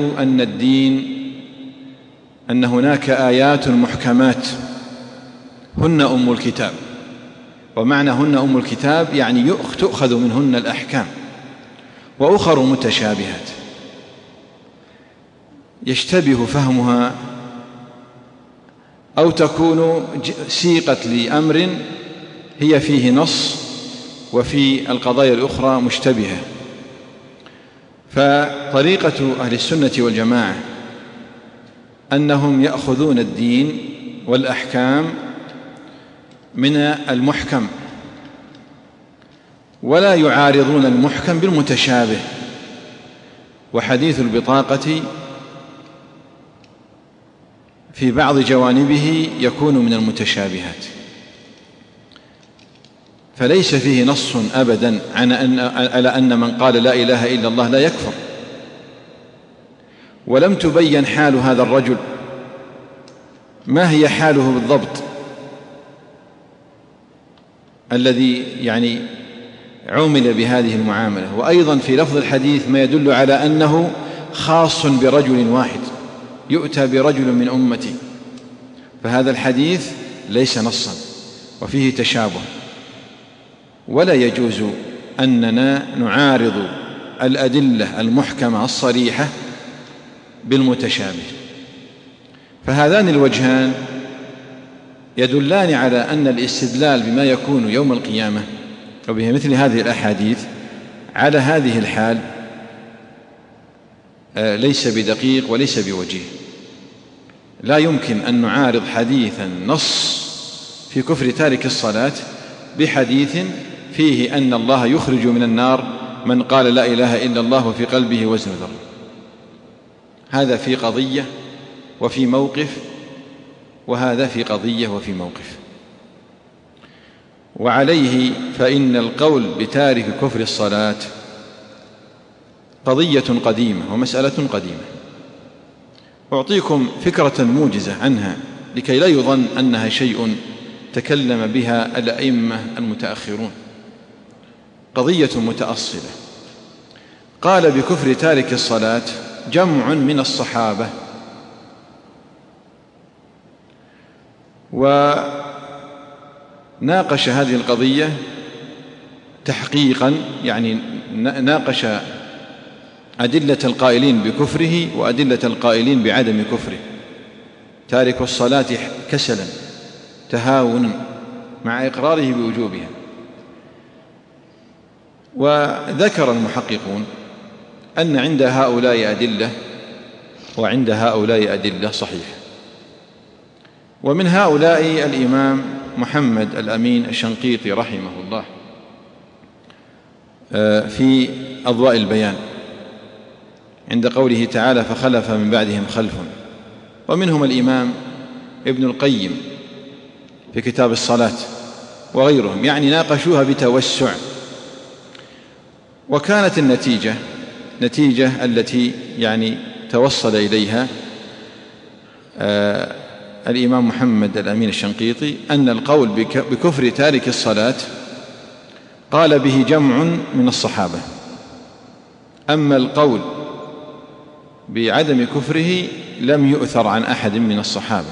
أن هناك آيات محكمات هن أم الكتاب. ومعنى هن أم الكتاب يعني تؤخذ منهن الأحكام، وأخر متشابهات يشتبه فهمها أو تكون سيقت لأمر هي فيه نص وفي القضايا الأخرى مشتبهة. فطريقة أهل السنة والجماعة أنهم يأخذون الدين والأحكام من المحكم، ولا يعارضون المحكم بالمتشابه. وحديث البطاقة في بعض جوانبه يكون من المتشابهات، فليس فيه نص أبدا على أن من قال لا إله إلا الله لا يكفر. ولم تبين حال هذا الرجل، ما هي حاله بالضبط الذي عُمل بهذه المعاملة. وأيضا في لفظ الحديث ما يدل على أنه خاص برجل واحد، يؤتى برجل من أمتي. فهذا الحديث ليس نصا وفيه تشابه، ولا يجوز أننا نعارض الأدلة المحكمة الصريحة بالمتشابه. فهذان الوجهان يدلان على أن الاستدلال بما يكون يوم القيامة وبمثل هذه الأحاديث على هذه الحال ليس بدقيق وليس بوجيه. لا يمكن أن نعارض حديثا نص في كفر تارك الصلاة بحديث فيه أن الله يخرج من النار من قال لا إله إلا الله في قلبه وزن ذر. هذا في قضية وفي موقف، وهذا في قضية وفي موقف. وعليه فإن القول بتارك كفر الصلاة قضية قديمة ومسألة قديمة. أعطيكم فكرة موجزة عنها لكي لا يظن أنها شيء تكلم بها الأئمة المتأخرون. قضية متأصلة. قال بكفر تارك الصلاة جمع من الصحابة، وناقش هذه القضية تحقيقا، ناقش أدلة القائلين بكفره وأدلة القائلين بعدم كفره. تارك الصلاة كسلا تهاونا مع إقراره بوجوبها. وذكر المحققون أن عند هؤلاء أدلة وعند هؤلاء أدلة صحيحة. ومن هؤلاء الإمام محمد الأمين الشنقيطي رحمه الله، في أضواء البيان عند قوله تعالى فخلف من بعدهم خلف، ومنهم الإمام ابن القيم في كتاب الصلاة وغيرهم، يعني ناقشوها بتوسع. وكانت نتيجة التي يعني توصل إليها الإمام محمد الأمين الشنقيطي أن القول بكفر تارك الصلاة قال به جمع من الصحابة، أما القول بعدم كفره لم يؤثر عن أحد من الصحابة.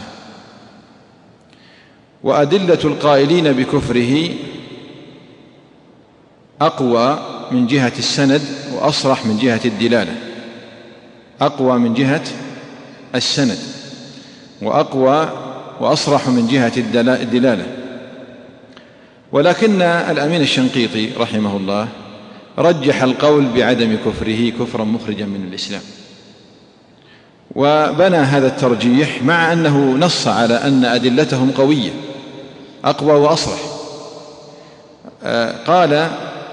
وأدلة القائلين بكفره أقوى من جهة السند وأصرح من جهة الدلالة، أقوى من جهة السند وأقوى وأصرح من جهة الدلالة. ولكن الأمين الشنقيطي رحمه الله رجح القول بعدم كفره كفرا مخرجا من الإسلام، وبنى هذا الترجيح مع أنه نص على أن أدلتهم قوية أقوى وأصرح. قال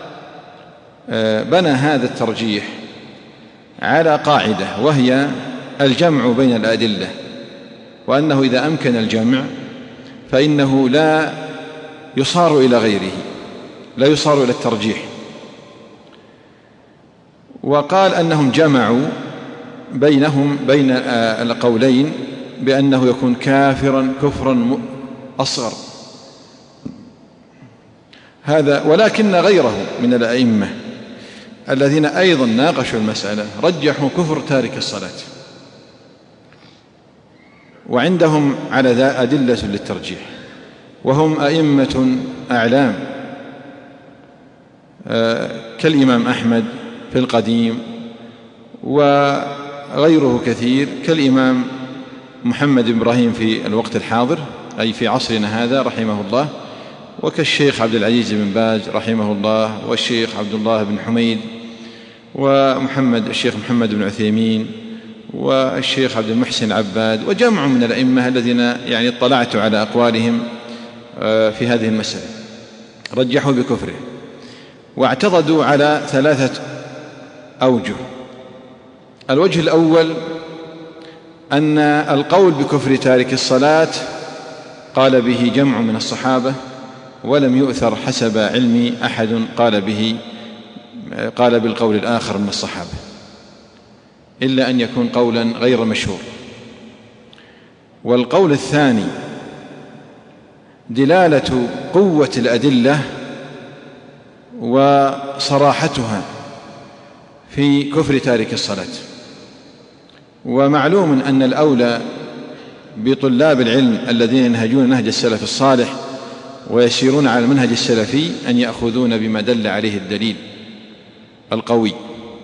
بنى هذا الترجيح على قاعدة، وهي الجمع بين الأدلة، وأنه إذا أمكن الجمع فإنه لا يصار إلى غيره، لا يصار إلى الترجيح. وقال أنهم جمعوا بين القولين بأنه يكون كافرا كفرا أصغر هذا. ولكن غيره من الأئمة الذين أيضا ناقشوا المسألة رجحوا كفر تارك الصلاة، وعندهم على ذا أدلة للترجيح، وهم أئمة أعلام كالإمام أحمد في القديم، وغيره كثير كالإمام محمد بن إبراهيم في الوقت الحاضر أي في عصرنا هذا رحمه الله، وكالشيخ عبد العزيز بن باز رحمه الله، والشيخ عبد الله بن حميد، الشيخ محمد بن عثيمين، والشيخ عبد المحسن العباد، وجمع من الأئمة الذين يعني اطلعت على أقوالهم في هذه المسألة رجحوا بكفره، واعتضدوا على 3 أوجه. الوجه الأول أن القول بكفر تارك الصلاة قال به جمع من الصحابة، ولم يؤثر حسب علم أحد قال بالقول الآخر من الصحابة، إلا أن يكون قولا غير مشهور. والقول الثاني دلالة قوة الأدلة وصراحتها في كفر تارك الصلاة. ومعلوم أن الأولى بطلاب العلم الذين ينهجون نهج السلف الصالح ويسيرون على المنهج السلفي أن يأخذون بما دل عليه الدليل القوي.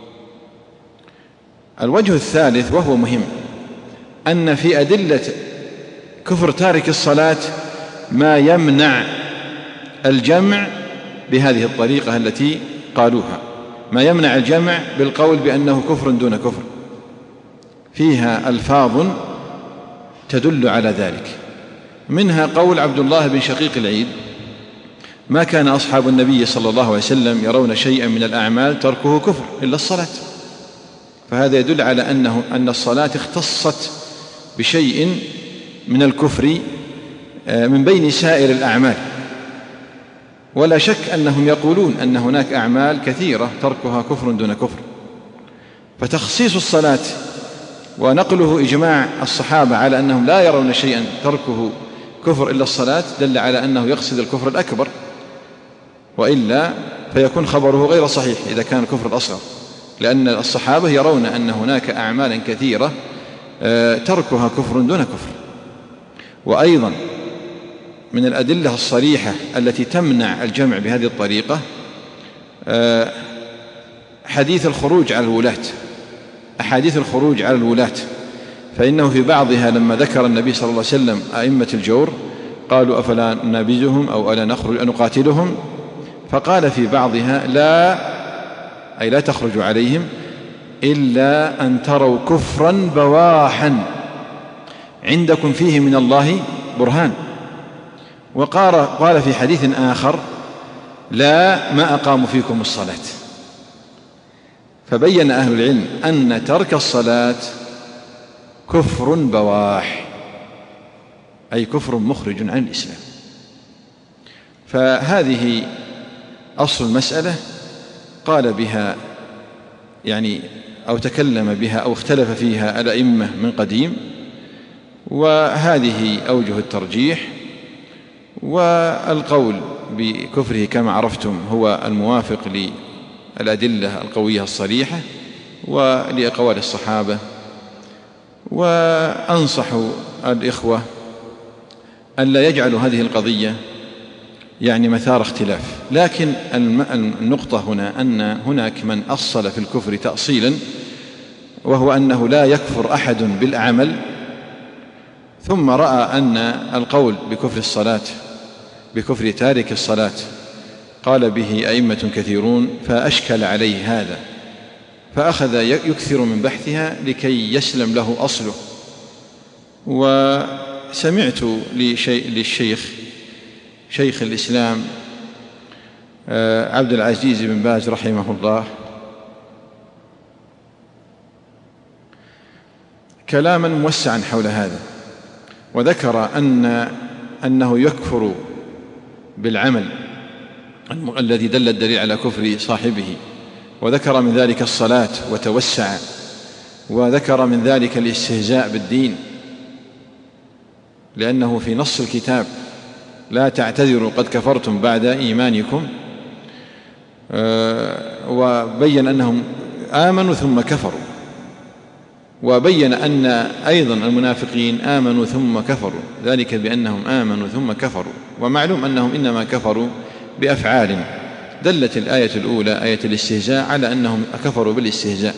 الوجه الثالث وهو مهم، أن في أدلة كفر تارك الصلاة ما يمنع الجمع بهذه الطريقة التي قالوها، ما يمنع الجمع بالقول بأنه كفر دون كفر، فيها ألفاظ تدل على ذلك. منها قول عبد الله بن شقيق العيد: ما كان أصحاب النبي صلى الله عليه وسلم يرون شيئا من الأعمال تركه كفر إلا الصلاة. فهذا يدل على أن الصلاة اختصت بشيء من الكفر من بين سائر الأعمال. ولا شك أنهم يقولون أن هناك أعمال كثيرة تركها كفر دون كفر، فتخصيص الصلاة ونقله إجماع الصحابة على أنهم لا يرون شيئا تركه كفر إلا الصلاة دل على أنه يقصد الكفر الأكبر، وإلا فيكون خبره غير صحيح إذا كان الكفر الأصغر، لأن الصحابة يرون أن هناك أعمالا كثيرة تركها كفر دون كفر. وأيضا من الأدلة الصريحة التي تمنع الجمع بهذه الطريقة حديث الخروج على الولاة، أحاديث الخروج على الولاة، فإنه في بعضها لما ذكر النبي صلى الله عليه وسلم أئمة الجور قالوا: أفلا ننابذهم أو ألا نخرج أن نقاتلهم؟ فقال في بعضها: لا تخرجوا عليهم إلا أن تروا كفرا بواحا عندكم فيه من الله برهان. وقال في حديث آخر: لا ما أقاموا فيكم الصلاة. فبين أهل العلم أن ترك الصلاة كفر بواح، أي كفر مخرج عن الإسلام. فهذه أصل المسألة قال بها يعني أو تكلم بها أو اختلف فيها الأئمة من قديم، وهذه أوجه الترجيح. والقول بكفره كما عرفتم هو الموافق للأدلة القوية الصريحة ولأقوال الصحابة. وأنصح الإخوة أن لا يجعلوا هذه القضية يعني مثار اختلاف، لكن النقطة هنا أن هناك من أصل في الكفر تأصيلا، وهو أنه لا يكفر أحد بالعمل، ثم رأى أن القول بكفر الصلاة بكفر تارك الصلاة قال به أئمة كثيرون، فأشكل عليه هذا، فأخذ يكثر من بحثها لكي يسلم له أصله. وسمعت للشيخ شيخ الإسلام عبد العزيز بن باز رحمه الله كلاما موسعا حول هذا، وذكر أنه يكفر بالعمل الذي دل الدليل على كفر صاحبه، وذكر من ذلك الصلاة وتوسع، وذكر من ذلك الاستهزاء بالدين، لأنه في نص الكتاب لا تعتذروا قد كفرتم بعد إيمانكم، وبين أنهم آمنوا ثم كفروا، وبين أن أيضا المنافقين آمنوا ثم كفروا، ذلك بأنهم آمنوا ثم كفروا، ومعلوم أنهم إنما كفروا بأفعال. دلت الآية الأولى آية الاستهزاء على أنهم كفروا بالاستهزاء،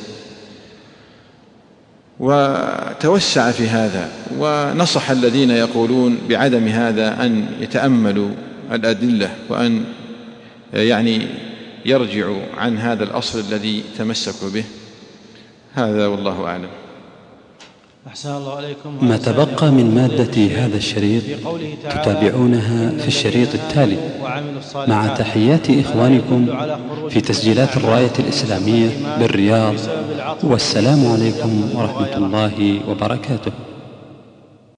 وتوسع في هذا، ونصح الذين يقولون بعدم هذا أن يتأملوا الأدلة، وأن يعني يرجعوا عن هذا الأصل الذي تمسكوا به. هذا والله أعلم. أحسن الله عليكم. ما تبقى من مادة هذا الشريط تتابعونها في الشريط التالي، مع تحيات إخوانكم في تسجيلات الراية الإسلامية بالرياض، والسلام عليكم ورحمة الله وبركاته.